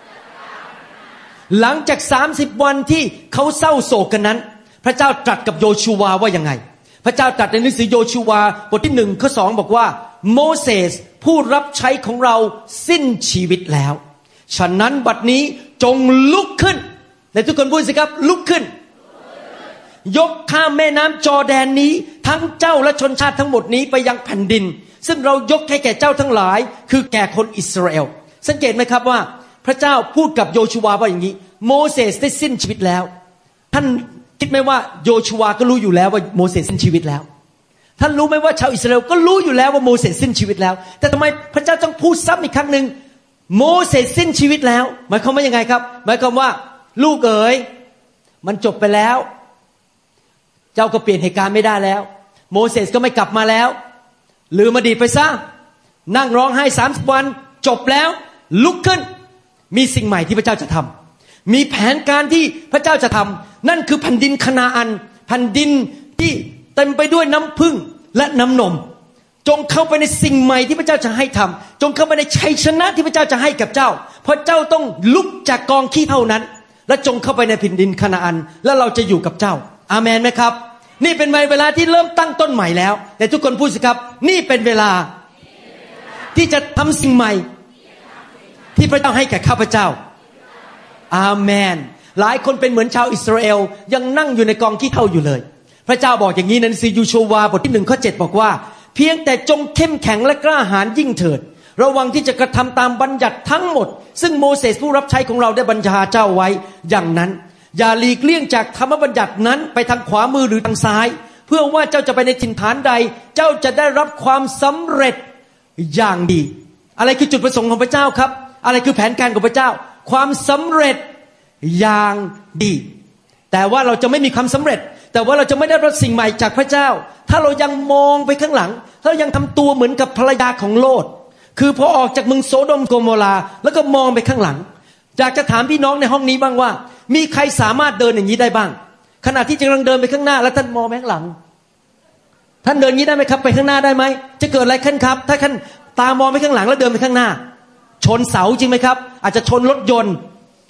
Speaker 3: หลังจากสามสิบวันที่เขาเศร้าโศกกันนั้นพระเจ้าตรัสกับโยชูวาว่ายังไงพระเจ้าตรัสในหนังสือโยชูวาบทที่หนึ่งข้อสองบอกว่าโมเสสผู้รับใช้ของเราสิ้นชีวิตแล้วฉะนั้นบัดนี้จงลุกขึ้นและทุกคนพูดสิครับลุกขึ้นยกข้ามแม่น้ำจอร์แดนนี้ทั้งเจ้าและชนชาติทั้งหมดนี้ไปยังแผ่นดินซึ่งเรายกให้แก่เจ้าทั้งหลายคือแก่คนอิสราเอลสังเกตไหมครับว่าพระเจ้าพูดกับโยชูวาว่าอย่างนี้โมเสสได้สิ้นชีวิตแล้วท่านคิดไหมว่าโยชูวาก็รู้อยู่แล้วว่าโมเสสสิ้นชีวิตแล้วท่านรู้ไหมว่าชาวอิสราเอลก็รู้อยู่แล้วว่าโมเสสสิ้นชีวิตแล้วแต่ทำไมพระเจ้าต้องพูดซ้ำอีกครั้งหนึ่งโมเสสสิ้นชีวิตแล้วหมายความว่ายังไงครับหมายความว่าลูกเอ๋ยมันจบไปแล้วเจ้าก็เปลี่ยนเหตุการณ์ไม่ได้แล้วโมเสสก็ไม่กลับมาแล้วลืมอดีตไปซะนั่งร้องไห้สามสิบวันจบแล้วลุกขึ้นมีสิ่งใหม่ที่พระเจ้าจะทำมีแผนการที่พระเจ้าจะทำนั่นคือแผ่นดินคานาอันแผ่นดินที่เต็มไปด้วยน้ำผึ้งและน้ำนมจงเข้าไปในสิ่งใหม่ที่พระเจ้าจะให้ทำจงเข้าไปในชัยชนะที่พระเจ้าจะให้กับเจ้าเพราะเจ้าต้องลุกจากกองขี้เท่านั้นและจงเข้าไปในแผ่นดินคานาอันแล้วเราจะอยู่กับเจ้าอาเมนไหมครับนี่เป็นเวลาที่เริ่มตั้งต้นใหม่แล้วแต่ทุกคนพูดสิครับนี่เป็นเวลาที่จะทำสิ่งใหม่ที่พระเจ้าให้แก่ข้าพเจ้าอาเมนหลายคนเป็นเหมือนชาวอิสราเอลยังนั่งอยู่ในกองขี้เถ้าอยู่เลยพระเจ้าบอกอย่างนี้ในหนังสือยูโชวาบทที่หนึ่งข้อเจ็ดบอกว่าเพียงแต่จงเข้มแข็งและกล้าหาญยิ่งเถิดระวังที่จะกระทำตามบัญญัติทั้งหมดซึ่งโมเสสผู้รับใช้ของเราได้บัญชาเจ้าไว้อย่างนั้นอย่าหลีกเลี่ยงจากธรรมบัญญัตินั้นไปทางขวามือหรือทางซ้ายเพื่อว่าเจ้าจะไปในถิ่นฐานใดเจ้าจะได้รับความสำเร็จอย่างดีอะไรคือจุดประสงค์ของพระเจ้าครับอะไรคือแผนการของพระเจ้าความสำเร็จอย่างดีแต่ว่าเราจะไม่มีความสำเร็จแต่ว่าเราจะไม่ได้รับสิ่งใหม่จากพระเจ้าถ้าเรายังมองไปข้างหลังถ้าเรายังทำตัวเหมือนกับภรรยาของโลธคือพอออกจากเมืองโซโดมโกโมราแล้วก็มองไปข้างหลังอยากจะถามพี่น้องในห้องนี้บ้างว่ามีใครสามารถเดินอย่างนี้ได้บ้างขณะที่กำลังเดินไปข้างหน้าแล้วท่านมองไปข้างหลังท่านเดินอย่างนี้ได้ไหมครับไปข้างหน้าได้ไหมจะเกิดอะไรขึ้นครับถ้าท่านตามองไปข้างหลังแล้วเดินไปข้างหน้าชนเสาจริงไหมครับอาจจะชนรถยนต์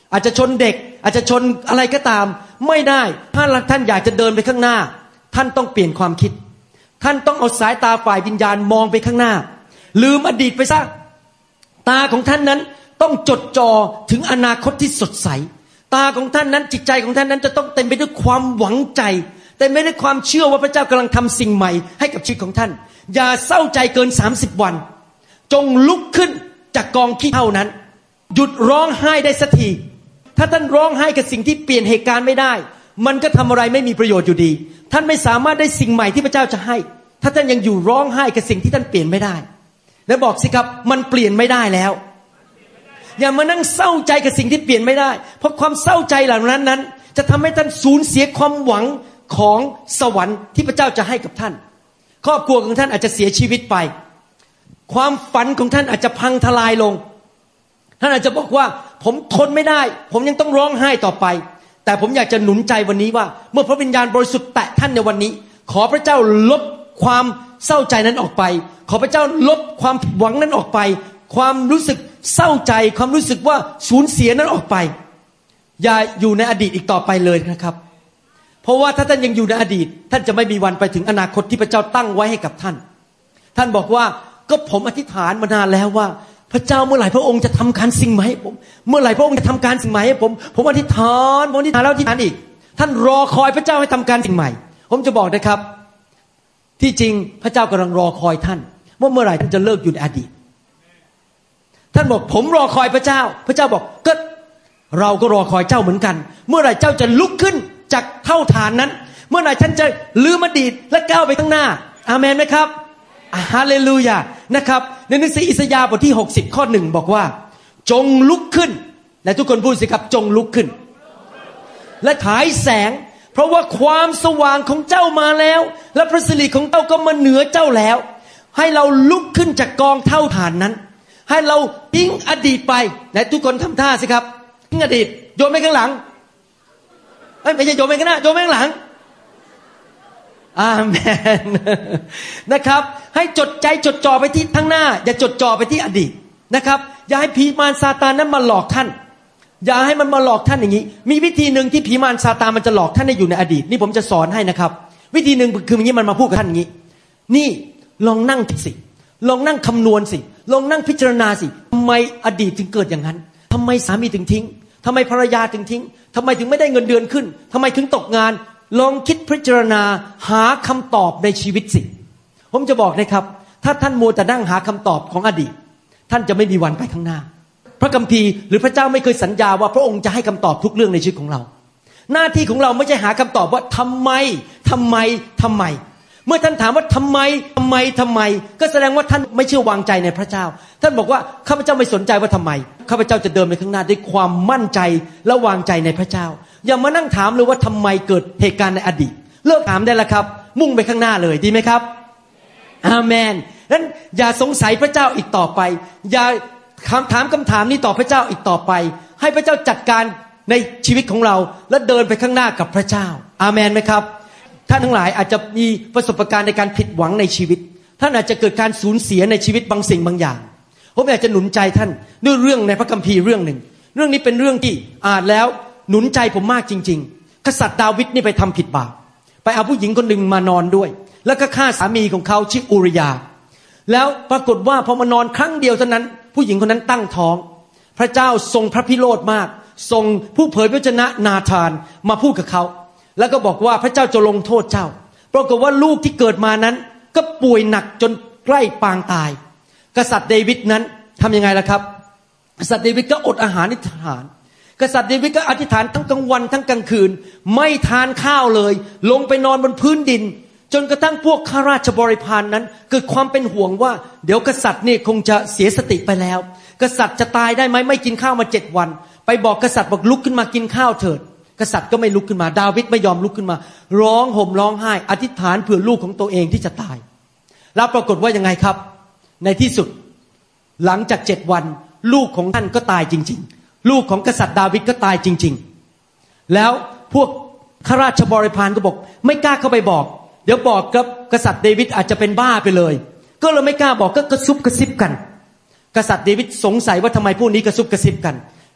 Speaker 3: อาจจะชนเด็กอาจจะชนอะไรก็ตามไม่ได้ถ้าท่านอยากจะเดินไปข้างหน้าท่านต้องเปลี่ยนความคิดท่านต้องเอาสายตาฝ่ายวิญญาณมองไปข้างหน้าลืมอดีตไปซะตาของท่านนั้นต้องจดจ่อถึงอนาคตที่สดใสตาของท่านนั้นจิตใจของท่านนั้นจะต้องเต็มไปด้วยความหวังใจเต็มไปด้วยความเชื่อว่าพระเจ้ากำลังทำสิ่งใหม่ให้กับชีวิตของท่านอย่าเศร้าใจเกินสามสิบวันจงลุกขึ้นจากกองขี้เถ้านั้นหยุดร้องไห้ได้สักทีถ้าท่านร้องไห้กับสิ่งที่เปลี่ยนเหตุการณ์ไม่ได้มันก็ทำอะไรไม่มีประโยชน์อยู่ดีท่านไม่สามารถได้สิ่งใหม่ที่พระเจ้าจะให้ถ้าท่านยังอยู่ร้องไห้กับสิ่งที่ท่านเปลี่ยนไม่ได้แล้วบอกสิครับมันเปลี่ยนไม่ได้แล้วอย่ามานั่งเศร้าใจกับสิ่งที่เปลี่ยนไม่ได้เพราะความเศร้าใจเหล่านั้นนั้นจะทำให้ท่านสูญเสียความหวังของสวรรค์ที่พระเจ้าจะให้กับท่านครอบครัวของท่านอาจจะเสียชีวิตไปความฝันของท่านอาจจะพังทลายลงท่านอาจจะบอกว่าผมทนไม่ได้ผมยังต้องร้องไห้ต่อไปแต่ผมอยากจะหนุนใจวันนี้ว่าเมื่อพระวิญญาณบริสุทธิ์แตะท่านในวันนี้ขอพระเจ้าลบความเศร้าใจนั้นออกไปขอพระเจ้าลบความผิดหวังนั้นออกไปความรู้สึกเศร้าใจความรู้สึกว่าสูญเสียนั้นออกไปอย่าอยู่ในอดีตอีกต่อไปเลยนะครับเพราะว่าถ้าท่านยังอยู่ในอดีตท่านจะไม่มีวันไปถึงอนาคตที่พระเจ้าตั้งไว้ให้กับท่านท่านบอกว่าก็ผมอธิษฐานมานานแล้วว่าพระเจ้าเมื่อไหร่พระองค์จะทำการสิ่งใหม่ให้ผมเมื่อไหร่พระองค์จะทำการสิ่งใหม่ให้ผมผมอธิษฐานผมอธิษฐานแล้วอธิษฐานอีกท่านรอคอยพระเจ้าให้ทำการสิ่งใหม่ผมจะบอกนะครับที่จริงพระเจ้ากำลังรอคอยท่านว่าเมื่อไหร่ท่านจะเลิกอยู่ในอดีตท่านบอกผมรอคอยพระเจ้าพระเจ้าบอกก็เราก็รอคอยเจ้าเหมือนกันเมื่อไหร่เจ้าจะลุกขึ้นจากเท่าฐานนั้นเมื่อไหร่ท่านจะลืมอดีตและก้าวไปข้างหน้าอาเมนไหมครับฮาเลลูยานะครับในหนังสืออิสยาห์บทที่หกสิบข้อหนึ่งบอกว่าจงลุกขึ้นและทุกคนพูดสิครับจงลุกขึ้นและฉายแสงเพราะว่าความสว่างของเจ้ามาแล้วและพระสิริของเจ้าก็มาเหนือเจ้าแล้วให้เราลุกขึ้นจากกองเท่าฐานนั้นให้เราทิ้งอดีตไปและทุกคนทำท่าสิครับทิ้งอดีตโยนไปข้างหลังไม่ใช่โยนไปข้างหน้าโยนไปข้างหลังอาเมนนะครับให้จดใจจดจ่อไปที่ข้างหน้าอย่าจดจ่อไปที่อดีตนะครับอย่าให้ผีมารซาตานนั้นมาหลอกท่านอย่าให้มันมาหลอกท่านอย่างนี้มีวิธีหนึ่งที่ผีมารซาตานมันจะหลอกท่านให้อยู่ในอดีตนี่ผมจะสอนให้นะครับวิธีหนึ่งคืออย่างนี้มันมาพูดกับท่านอย่างนี้นี่ลองนั่งสิลองนั่งคำนวณสิลองนั่งพิจารณาสิทำไมอดีตถึงเกิดอย่างนั้นทำไมสามีถึงทิ้งทำไมภรรยาถึงทิ้งทำไมถึงไม่ได้เงินเดือนขึ้นทำไมถึงตกงานลองคิดพิจารณาหาคำตอบในชีวิตสิผมจะบอกนะครับถ้าท่านมัวแต่นั่งหาคำตอบของอดีตท่านจะไม่มีวันไปข้างหน้าพระคัมภีร์หรือพระเจ้าไม่เคยสัญญาว่าพระองค์จะให้คำตอบทุกเรื่องในชีวิตของเราหน้าที่ของเราไม่ใช่หาคำตอบว่าทำไมทำไมทำไมเมื่อท่านถามว่าทำไมทำไมทำไมก็แสดงว่าท่านไม่เชื่อวางใจในพระเจ้าท่านบอกว่าข้าพเจ้าไม่สนใจว่าทำไมข้าพเจ้าจะเดินไปข้างหน้าด้วยความมั่นใจและวางใจในพระเจ้าอย่ามานั่งถามเลยว่าทำไมเกิดเหตุการณ์ในอดีตเลิกถามได้แล้วครับมุ่งไปข้างหน้าเลยดีไหมครับอาเมนนั้นอย่าสงสัยพระเจ้าอีกต่อไปอย่าถามคำถามนี้ต่อพระเจ้าอีกต่อไปให้พระเจ้าจัดการในชีวิตของเราและเดินไปข้างหน้ากับพระเจ้าอาเมนไหมครับท่านทั้งหลายอาจจะมีประสบการณ์ในการผิดหวังในชีวิตท่านอาจจะเกิดการสูญเสียในชีวิตบางสิ่งบางอย่างผมอยากจะหนุนใจท่านด้วยเรื่องในพระคัมภีร์เรื่องหนึ่งเรื่องนี้เป็นเรื่องที่อ่านแล้วหนุนใจผมมากจริงๆกษัตริย์ดาวิดนี่ไปทำผิดบาปไปเอาผู้หญิงคนหนึ่งมานอนด้วยแล้วก็ฆ่าสามีของเขาชื่ออูริยาแล้วปรากฏว่าพอมานอนครั้งเดียวเท่านั้นผู้หญิงคนนั้นตั้งท้องพระเจ้าทรงพระพิโรธมากทรงผู้เผยพระวจนะนาธานมาพูดกับเขาแล้วก็บอกว่าพระเจ้าจะลงโทษเจ้าปรากฏว่าลูกที่เกิดมานั้นก็ป่วยหนักจนใกล้ปางตายกษัตริย์เดวิดนั้นทำยังไงล่ะครับกษัตริย์เดวิดก็อดอาหารอธิษฐานกษัตริย์เดวิดก็อธิษฐานทั้งกลางวันทั้งกลางคืนไม่ทานข้าวเลยลงไปนอนบนพื้นดินจนกระทั่งพวกข้าราชบริพารนั้นเกิดความเป็นห่วงว่าเดี๋ยวกษัตริย์นี่คงจะเสียสติไปแล้วกษัตริย์จะตายได้ไหมไม่กินข้าวมาเจ็ดวันไปบอกกษัตริย์บอกลุกขึ้นมากินข้าวเถิดกษัตริย์ก็ไม่ลุกขึ้นมาดาวิดไม่ยอมลุกขึ้นมาร้องห่มร้องไห้อธิษฐานเผื่อลูกของตัวเองที่จะตายแล้วปรากฏว่ายังไงครับในที่สุดหลังจากเจ็ดวันลูกของท่านก็ตายจริงๆลูกของกษัตริย์ดาวิดก็ตายจริงๆแล้วพวกข้าราชบริพารก็บอกไม่กล้าเข้าไปบอกเดี๋ยวบอกกับกษัตริย์เดวิดอาจจะเป็นบ้าไปเลยก็เลยไม่กล้าบอกก็กระซุบกระซิบกันกษัตริย์เดวิดสงสัยว่าทำไมพวกนี้กระซุบกระซิบกัน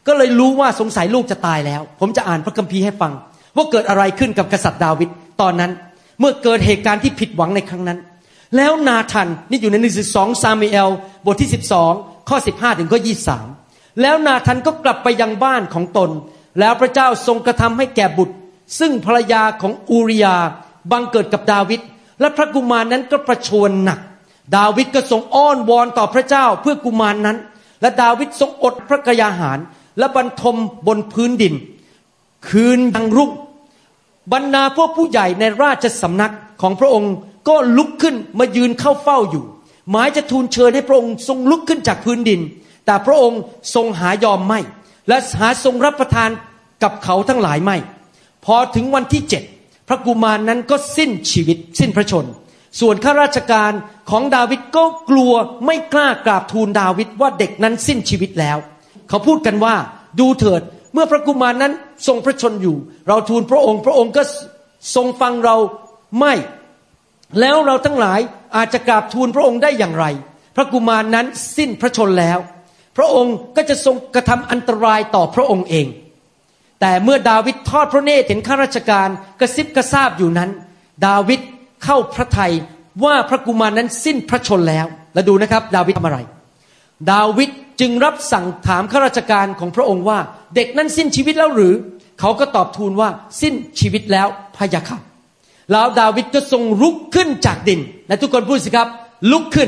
Speaker 3: ก็เลยรู้ว่าสงสัยลูกจะตายแล้วผมจะอ่านพระคัมภีร์ให้ฟังว่าเกิดอะไรขึ้นกับกษัตริย์ดาวิดตอนนั้นเมื่อเกิดเหตุการณ์ที่ผิดหวังในครั้งนั้นแล้วนาธานนี่อยู่ในหนังสือสองซามูเอลบทที่สิบสองข้อสิบห้าถึงข้อยี่สิบสามแล้วนาธานก็กลับไปยังบ้านของตนแล้วพระเจ้าทรงกระทำให้แก่บุตรซึ่งภรรยาของอูริยาบังเกิดกับดาวิดและพระกุมารนั้นก็ประชวรหนักดาวิดก็ทรงอ้อนวอนต่อพระเจ้าเพื่อกุมารนั้นและดาวิดทรงอดพระกยาหารและบรรทมบนพื้นดินคืนยังรุ่งบรรดาพวกผู้ใหญ่ในราชสำนักของพระองค์ก็ลุกขึ้นมายืนเข้าเฝ้าอยู่หมายจะทูลเชิญให้พระองค์ทรงลุกขึ้นจากพื้นดินแต่พระองค์ทรงหายอมไม่และหาทรงรับประทานกับเขาทั้งหลายไม่พอถึงวันที่เจ็ดพระกุมารนั้นก็สิ้นชีวิตสิ้นพระชนส่วนข้าราชการของดาวิดก็กลัวไม่กล้ากราบทูลดาวิดว่าเด็กนั้นสิ้นชีวิตแล้วเขาพูดกันว่าดูเถิดเมื่อพระกุมารนั้นทรงพระชนอยู่เราทูลพระองค์พระองค์ก็ทรงฟังเราไม่แล้วเราทั้งหลายอาจจะกราบทูลพระองค์ได้อย่างไรพระกุมารนั้นสิ้นพระชนแล้วพระองค์ก็จะทรงกระทำอันตรายต่อพระองค์เองแต่เมื่อดาวิดทอดพระเนตรเห็นข้าราชการกระซิบกระซาบอยู่นั้นดาวิดเข้าพระทัยว่าพระกุมารนั้นสิ้นพระชนแล้วและดูนะครับดาวิดทำอะไรดาวิดจึงรับสั่งถามข้าราชการของพระองค์ว่าเด็กนั้นสิ้นชีวิตแล้วหรือเขาก็ตอบทูลว่าสิ้นชีวิตแล้วพะยะค่ะแล้วดาวิดก็ทรงลุกขึ้นจากดินและทุกคนพูดสิครับลุกขึ้น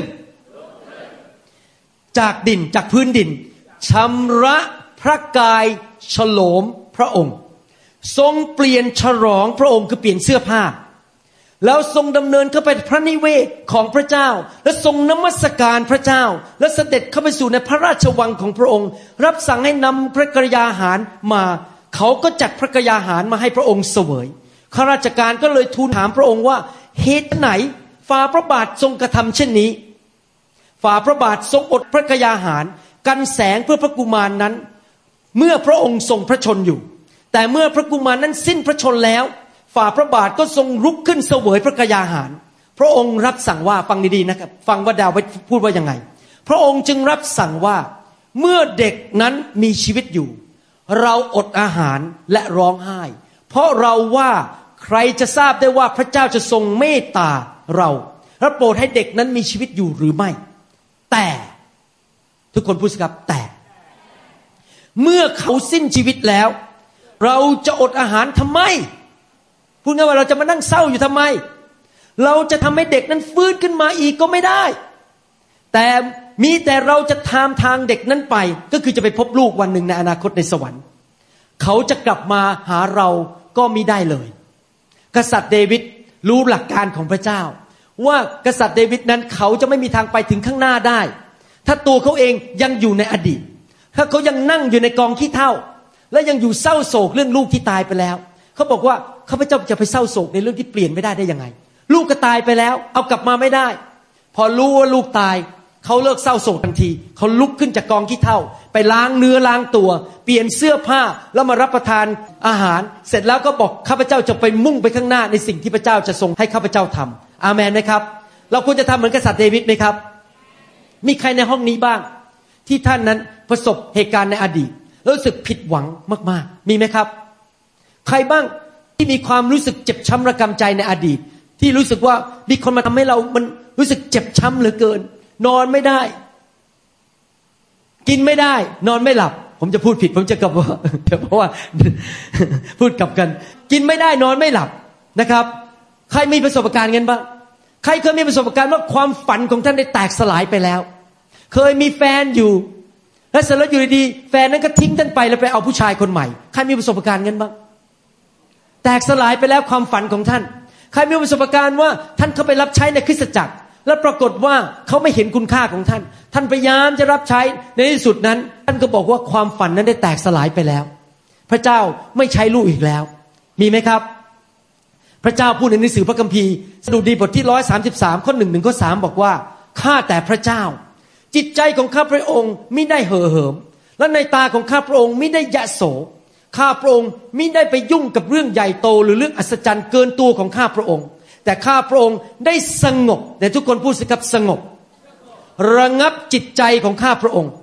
Speaker 3: จากดินจากพื้นดินชำระพระกายฉโลมพระองค์ทรงเปลี่ยนฉลองพระองค์คือเปลี่ยนเสื้อผ้าแล้วทรงดำเนินเข้าไปพระนิเวศของพระเจ้าและทรงนมัสการพระเจ้าและเสด็จเข้าไปสู่ในพระราชวังของพระองค์รับสั่งให้นำพระกยาหารมาเขาก็จัดพระกยาหารมาให้พระองค์เสวยข้าราชการก็เลยทูลถามพระองค์ว่าเหตุไหนฝ่าพระบาททรงกระทำเช่นนี้ฝ่าพระบาททรงอดพระกยาหารกันแสงเพื่อพระกุมารนั้นเมื่อพระองค์ทรงพระชนอยู่แต่เมื่อพระกุมารนั้นสิ้นพระชนแล้วฝ่าพระบาทก็ทรงลุกขึ้นเสวยพระกยาหารพระองค์รับสั่งว่าฟังดีๆนะครับฟังว่าดาวิดพูดว่ายังไงพระองค์จึงรับสั่งว่าเมื่อเด็กนั้นมีชีวิตอยู่เราอดอาหารและร้องไห้เพราะเราว่าใครจะทราบได้ว่าพระเจ้าจะทรงเมตตาเราและโปรดให้เด็กนั้นมีชีวิตอยู่หรือไม่แต่ทุกคนพูดสิครับแต่เมื่อเขาสิ้นชีวิตแล้วเราจะอดอาหารทำไมพูดง่ายว่าเราจะมานั่งเศร้าอยู่ทำไมเราจะทำให้เด็กนั้นฟื้นขึ้นมาอีกก็ไม่ได้แต่มีแต่เราจะตามทางเด็กนั้นไปก็คือจะไปพบลูกวันหนึ่งในอนาคตในสวรรค์เขาจะกลับมาหาเราก็มิได้เลยกษัตริย์เดวิดรู้หลักการของพระเจ้าว่ากษัตริย์เดวิดนั้นเขาจะไม่มีทางไปถึงข้างหน้าได้ถ้าตัวเขาเองยังอยู่ในอดีตถ้าเขายังนั่งอยู่ในกองขี้เถ้าและยังอยู่เศร้าโศกเรื่องลูกที่ตายไปแล้วเขาบอกว่าข้าพเจ้าจะไปเศร้าโศกในเรื่องที่เปลี่ยนไม่ได้ได้ยังไงลูกก็ตายไปแล้วเอากลับมาไม่ได้พอรู้ว่าลูกตายเขาเลิกเศร้าโศกทันทีเขาลุกขึ้นจากกองขี้เถ้าไปล้างเนื้อล้างตัวเปลี่ยนเสื้อผ้าแล้วมารับประทานอาหารเสร็จแล้วก็บอกข้าพเจ้าจะไปมุ่งไปข้างหน้าในสิ่งที่พระเจ้าจะทรงให้ข้าพเจ้าทำอาเมนไหมครับเราควรจะทำเหมือนกษัตริย์เดวิดไหมครับมีใครในห้องนี้บ้างที่ท่านนั้นประสบเหตุการณ์ในอดีตแล้วรู้สึกผิดหวังมากๆมีไหมครับใครบ้างที่มีความรู้สึกเจ็บช้ำระกำใจในอดีตที่รู้สึกว่ามีคนมาทำให้เรามันรู้สึกเจ็บช้ำเหลือเกินนอนไม่ได้กินไม่ได้นอนไม่หลับผมจะพูดผิดผมจะกลับว่าเพราะว่าพูดกลับกันกินไม่ได้นอนไม่หลับนะครับใครมีประสบการณ์กันบ้างใครเคยมีประสบการณ์ว่าความฝันของท่านได้แตกสลายไปแล้วเคยมีแฟนอยู่แล้วเสร็จแล้วอยู่ดีๆแฟนนั้นก็ทิ้งท่านไปแล้วไปเอาผู้ชายคนใหม่ใครมีประสบการณ์กันบ้างแตกสลายไปแล้วความฝันของท่านใครมีประสบการณ์ว่าท่านเข้าไปรับใช้ในคริสตจักรแล้วปรากฏว่าเขาไม่เห็นคุณค่าของท่านท่านพยายามจะรับใช้ในที่สุดนั้นท่านก็บอกว่าความฝันนั้นได้แตกสลายไปแล้วพระเจ้าไม่ใช้ลูกอีกแล้วมีไหมครับพระเจ้าพูดในหนังสือพระคัมภีร์สดุดีบทที่หนึ่งร้อยสามสิบสามข้อหนึ่งถึงข้อสามบอกว่าข้าแต่พระเจ้าจิตใจของข้าพระองค์มิได้เห่อเหิมและในตาของข้าพระองค์มิได้ยโสข้าพระองค์มิได้ไปยุ่งกับเรื่องใหญ่โตหรือเรื่องอัศจรรย์เกินตัวของข้าพระองค์แต่ข้าพระองค์ได้สงบแต่ทุกคนพูดสิครับสงบระงับจิตใจของข้าพระองค์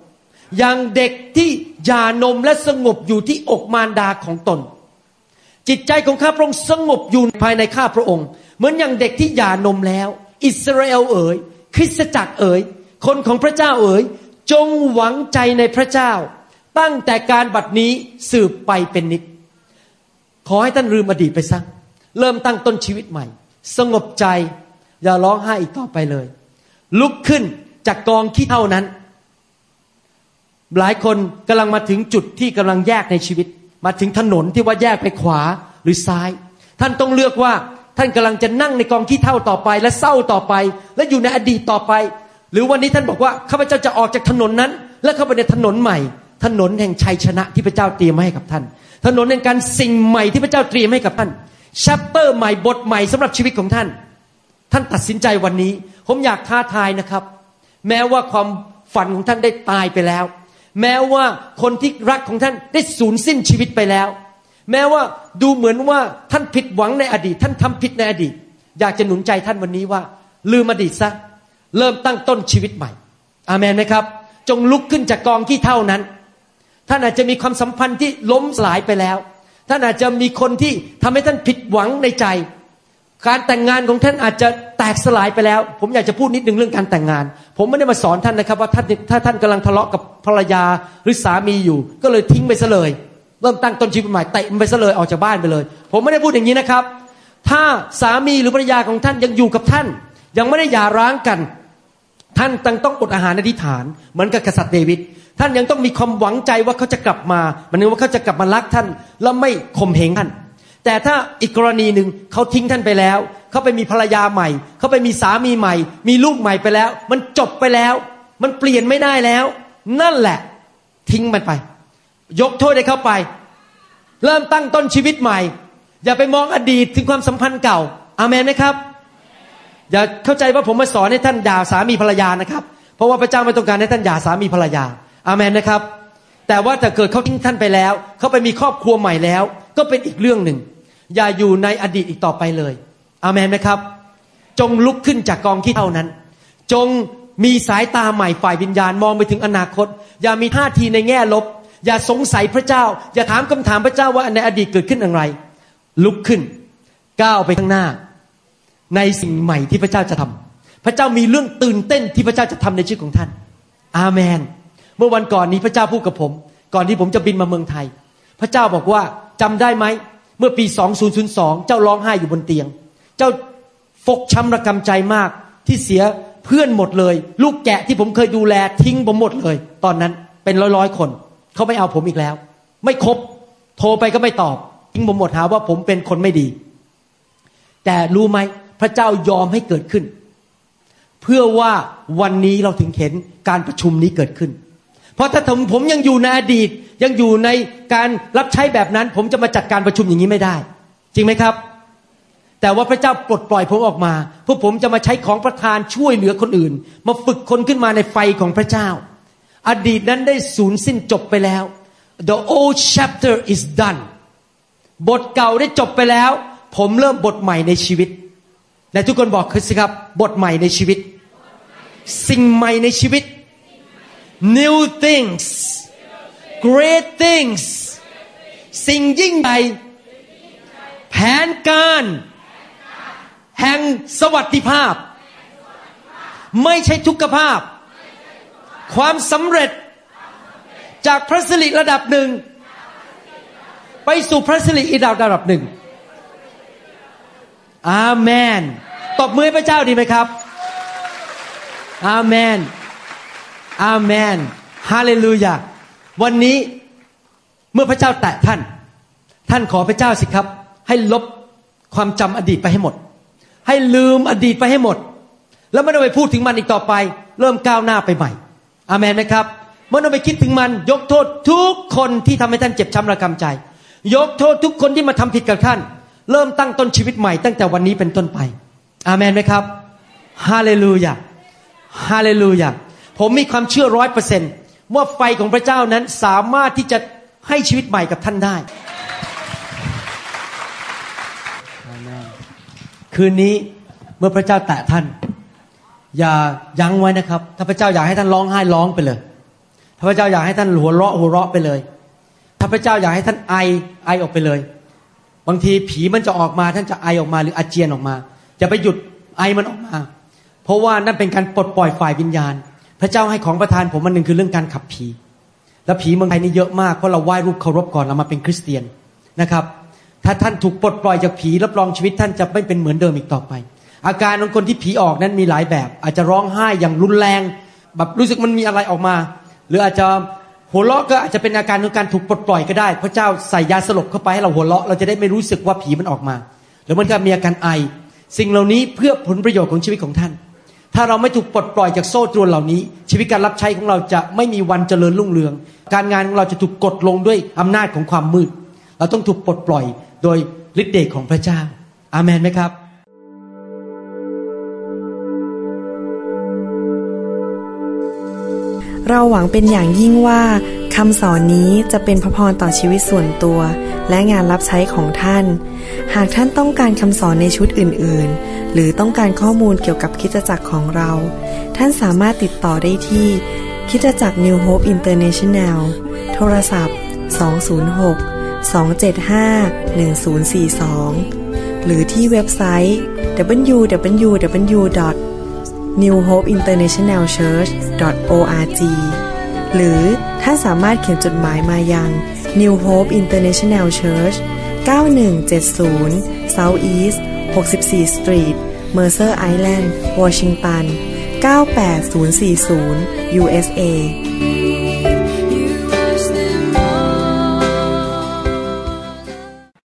Speaker 3: อย่างเด็กที่หย่านมและสงบอยู่ที่อกมารดาของตนจิตใจของข้าพระองค์สงบอยู่ภายในข้าพระองค์เหมือนอย่างเด็กที่หย่านมแล้วอิสราเอลเอ๋ยคริสตจักรเอ๋ยคนของพระเจ้าเอ๋ยจงหวังใจในพระเจ้าตั้งแต่การบัดนี้สืบไปเป็นนิจขอให้ท่านลืมอดีตไปซะเริ่มตั้งต้นชีวิตใหม่สงบใจอย่าร้องไห้อีกต่อไปเลยลุกขึ้นจากกองขี้เถ้านั้นหลายคนกำลังมาถึงจุดที่กำลังแยกในชีวิตมาถึงถนนที่ว่าแยกไปขวาหรือซ้ายท่านต้องเลือกว่าท่านกำลังจะนั่งในกองขี้เถ้าต่อไปและเศร้าต่อไปและอยู่ในอดีตต่อไปหรือวันนี้ท่านบอกว่าข้าพเจ้าจะออกจากถนนนั้นและเข้าไปในถนนใหม่ถนนแห่งชัยชนะที่พระเจ้าเตรียมให้กับท่านถนนแห่งการสิ่งใหม่ที่พระเจ้าเตรียมให้กับท่านชัปเตอร์ใหม่บทใหม่สำหรับชีวิตของท่านท่านตัดสินใจวันนี้ผมอยากท้าทายนะครับแม้ว่าความฝันของท่านได้ตายไปแล้วแม้ว่าคนที่รักของท่านได้สูญสิ้นชีวิตไปแล้วแม้ว่าดูเหมือนว่าท่านผิดหวังในอดีตท่านทำผิดในอดีตอยากจะหนุนใจท่านวันนี้ว่าลืมอดีตซะเริ่มตั้งต้นชีวิตใหม่อาเมนไหมครับจงลุกขึ้นจากกองขี้เถ้านั้นท่านอาจจะมีความสัมพันธ์ที่ล้มสลายไปแล้วท่านอาจจะมีคนที่ทำให้ท่านผิดหวังในใจการแต่งงานของท่านอาจจะแตกสลายไปแล้วผมอยากจะพูดนิดนึงเรื่องการแต่งงานผมไม่ได้มาสอนท่านนะครับว่าท่านถ้าท่านกำลังทะเลาะกับภรรยาหรือสามีอยู่ก็เลยทิ้งไปซะเลยเริ่มตั้งต้นชีวิตใหม่เตะมันไปซะเลยออกจากบ้านไปเลยผมไม่ได้พูดอย่างนี้นะครับถ้าสามีหรือภรรยาของท่านยังอยู่กับท่านยังไม่ได้หย่าร้างกันท่านต้องอดอาหารอธิษฐานเหมือนกับกษัตริย์เดวิดท่านยังต้องมีความหวังใจว่าเขาจะกลับมาหมายถึงว่าเขาจะกลับมารักท่านแล้วไม่ข่มเหงท่านแต่ถ้าอีกกรณีหนึ่งเขาทิ้งท่านไปแล้วเขาไปมีภรรยาใหม่เขาไปมีสามีใหม่มีลูกใหม่ไปแล้วมันจบไปแล้วมันเปลี่ยนไม่ได้แล้วนั่นแหละทิ้งมันไปยกโทษให้เขาไปเริ่มตั้งต้นชีวิตใหม่อย่าไปมองอดีตถึงความสัมพันธ์เก่าอาเมนไหมครับอย่าเข้าใจว่าผมมาสอนให้ท่านหย่าสามีภรรยานะครับเพราะว่าพระเจ้าไม่ต้องการให้ท่านหย่าสามีภรรยาอาเมนนะครับแต่ว่าถ้าเกิดเขาทิ้งท่านไปแล้วเขาไปมีครอบครัวใหม่แล้วก็เป็นอีกเรื่องหนึ่งอย่าอยู่ในอดีตอีกต่อไปเลยอาเมนไหมครับจงลุกขึ้นจากกองขี้เถ้านั้นจงมีสายตาใหม่ฝ่ายวิญญาณมองไปถึงอนาคตอย่ามีท่าทีในแง่ลบอย่าสงสัยพระเจ้าอย่าถามคำถามพระเจ้าว่าในอดีตเกิดขึ้นอย่างไรลุกขึ้นก้าวไปข้างหน้าในสิ่งใหม่ที่พระเจ้าจะทำพระเจ้ามีเรื่องตื่นเต้นที่พระเจ้าจะทำในชีวิตของท่านอาเมนเมื่อวันก่อนนี้พระเจ้าพูดกับผมก่อนที่ผมจะบินมาเมืองไทยพระเจ้าบอกว่าจำได้ไหมเมื่อปีสองพันสองเจ้าร้องไห้อยู่บนเตียงเจ้าฟกช้ำระกำใจมากที่เสียเพื่อนหมดเลยลูกแกะที่ผมเคยดูแลทิ้งผมหมดเลยตอนนั้นเป็นร้อยๆคนเขาไม่เอาผมอีกแล้วไม่คบโทรไปก็ไม่ตอบทิ้งผมหมดหาว่าผมเป็นคนไม่ดีแต่รู้ไหมพระเจ้ายอมให้เกิดขึ้นเพื่อว่าวันนี้เราถึงเห็นการประชุมนี้เกิดขึ้นเพราะถ้าผมยังอยู่ในอดีตยังอยู่ในการรับใช้แบบนั้นผมจะมาจัดการประชุมอย่างนี้ไม่ได้จริงไหมครับแต่ว่าพระเจ้าปลดปล่อยผมออกมาเพื่อผมจะมาใช้ของประทานช่วยเหลือคนอื่นมาฝึกคนขึ้นมาในไฟของพระเจ้าอดีตนั้นได้สูญสิ้นจบไปแล้ว The old chapter is done บทเก่าได้จบไปแล้วผมเริ่มบทใหม่ในชีวิตและทุกคนบอกสิครับบทใหม่ในชีวิตสิ่งใหม่ในชีวิต New things Great things สิ่งยิ่งใหญ่แผนการแห่งสวัสดิภาพไม่ใช่ทุกขภาพความสำเร็จจากพระสิริระดับหนึ่งไปสู่พระสิริอีกระดับหนึ่งอาเมนตบมือให้พระเจ้าดีไหมครับอาเมนอาเมนฮาเลลูยาวันนี้เมื่อพระเจ้าแตะท่านท่านขอพระเจ้าสิครับให้ลบความจำอดีตไปให้หมดให้ลืมอดีตไปให้หมดแล้วไม่ต้องไปพูดถึงมันอีกต่อไปเริ่มก้าวหน้าไปใหม่อาเมนไหมครับไม่ต้องไปคิดถึงมันยกโทษทุกคนที่ทำให้ท่านเจ็บช้ำระกำใจยกโทษทุกคนที่มาทำผิดกับท่านเริ่มตั้งต้นชีวิตใหม่ตั้งแต่วันนี้เป็นต้นไปอาเมนไหมครับฮาเลลูยาฮาเลลูยาผมมีความเชื่อร้อยเปอร์เซ็นต์ว่าไฟของพระเจ้านั้นสามารถที่จะให้ชีวิตใหม่กับท่านได้คืนนี้เมื่อพระเจ้าแตะท่านอย่ายั้งไว้นะครับถ้าพระเจ้าอยากให้ท่านร้องไห้ร้องไปเลยถ้า
Speaker 2: พระเจ้าอยากให้ท่านหัวเราะหัวเราะไปเลยถ้าพระเจ้าอยากให้ท่านไอไอออกไปเลยบางทีผีมันจะออกมาท่านจะไอออกมาหรืออาเจียนออกมาอย่าไปหยุดไอมันออกมาเพราะว่านั่นเป็นการปลดปล่อยฝ่ายวิญญาณพระเจ้าให้ของประทานผมมันหนึ่งคือเรื่องการขับผีแล้วผีเมืองไทยนี่เยอะมากเพราะเราไหว้รูปเคารพก่อนเรามาเป็นคริสเตียนนะครับถ้าท่านถูกปลดปล่อยจากผีรับรองชีวิตท่านจะไม่เป็นเหมือนเดิมอีกต่อไปอาการของคนที่ผีออกนั้นมีหลายแบบอาจจะร้องไห้อย่างรุนแรงแบบรู้สึกมันมีอะไรออกมาหรืออาจจะหัวเราะก็อาจจะเป็นอาการของการถูกปลดปล่อยก็ได้พระเจ้าใส่ยาสลบเข้าไปให้เราหัวเราะเราจะได้ไม่รู้สึกว่าผีมันออกมาหรือมันก็มีอาการไอสิ่งเหล่านี้เพื่อผลประโยชน์ของชีวิตของท่านถ้าเราไม่ถูกปลดปล่อยจากโซ่ตรวนเหล่านี้ชีวิตการรับใช้ของเราจะไม่มีวันเจริญรุ่งเรืองการงานของเราจะถูกกดลงด้วยอำนาจของความมืดเราต้องถูกปลดปล่อยโดยฤทธิ์เดชของพระเจ้าอาเมนไหมครับ
Speaker 1: เราหวังเป็นอย่างยิ่งว่าคำสอนนี้จะเป็นพระพรต่อชีวิตส่วนตัวและงานรับใช้ของท่านหากท่านต้องการคำสอนในชุดอื่นๆหรือต้องการข้อมูลเกี่ยวกับคริสตจักรของเราท่านสามารถติดต่อได้ที่คริสตจักร New Hope International โทรศัพท์สอง ศูนย์ หก สอง เจ็ด ห้า หนึ่ง ศูนย์ สี่ สองหรือที่เว็บไซต์ ดับเบิลยู ดับเบิลยู ดับเบิลยู ดอท นิว โฮป อินเตอร์เนชั่นแนล เชิร์ช ดอท โอ อาร์ จี หรือท่านสามารถเขียนจดหมายมายัง New Hope International Church เก้าหนึ่งเจ็ดศูนย์ South East หกสิบสี่ Street Mercer Island Washington เก้าแปดศูนย์สี่ศูนย์ ยู เอส เอ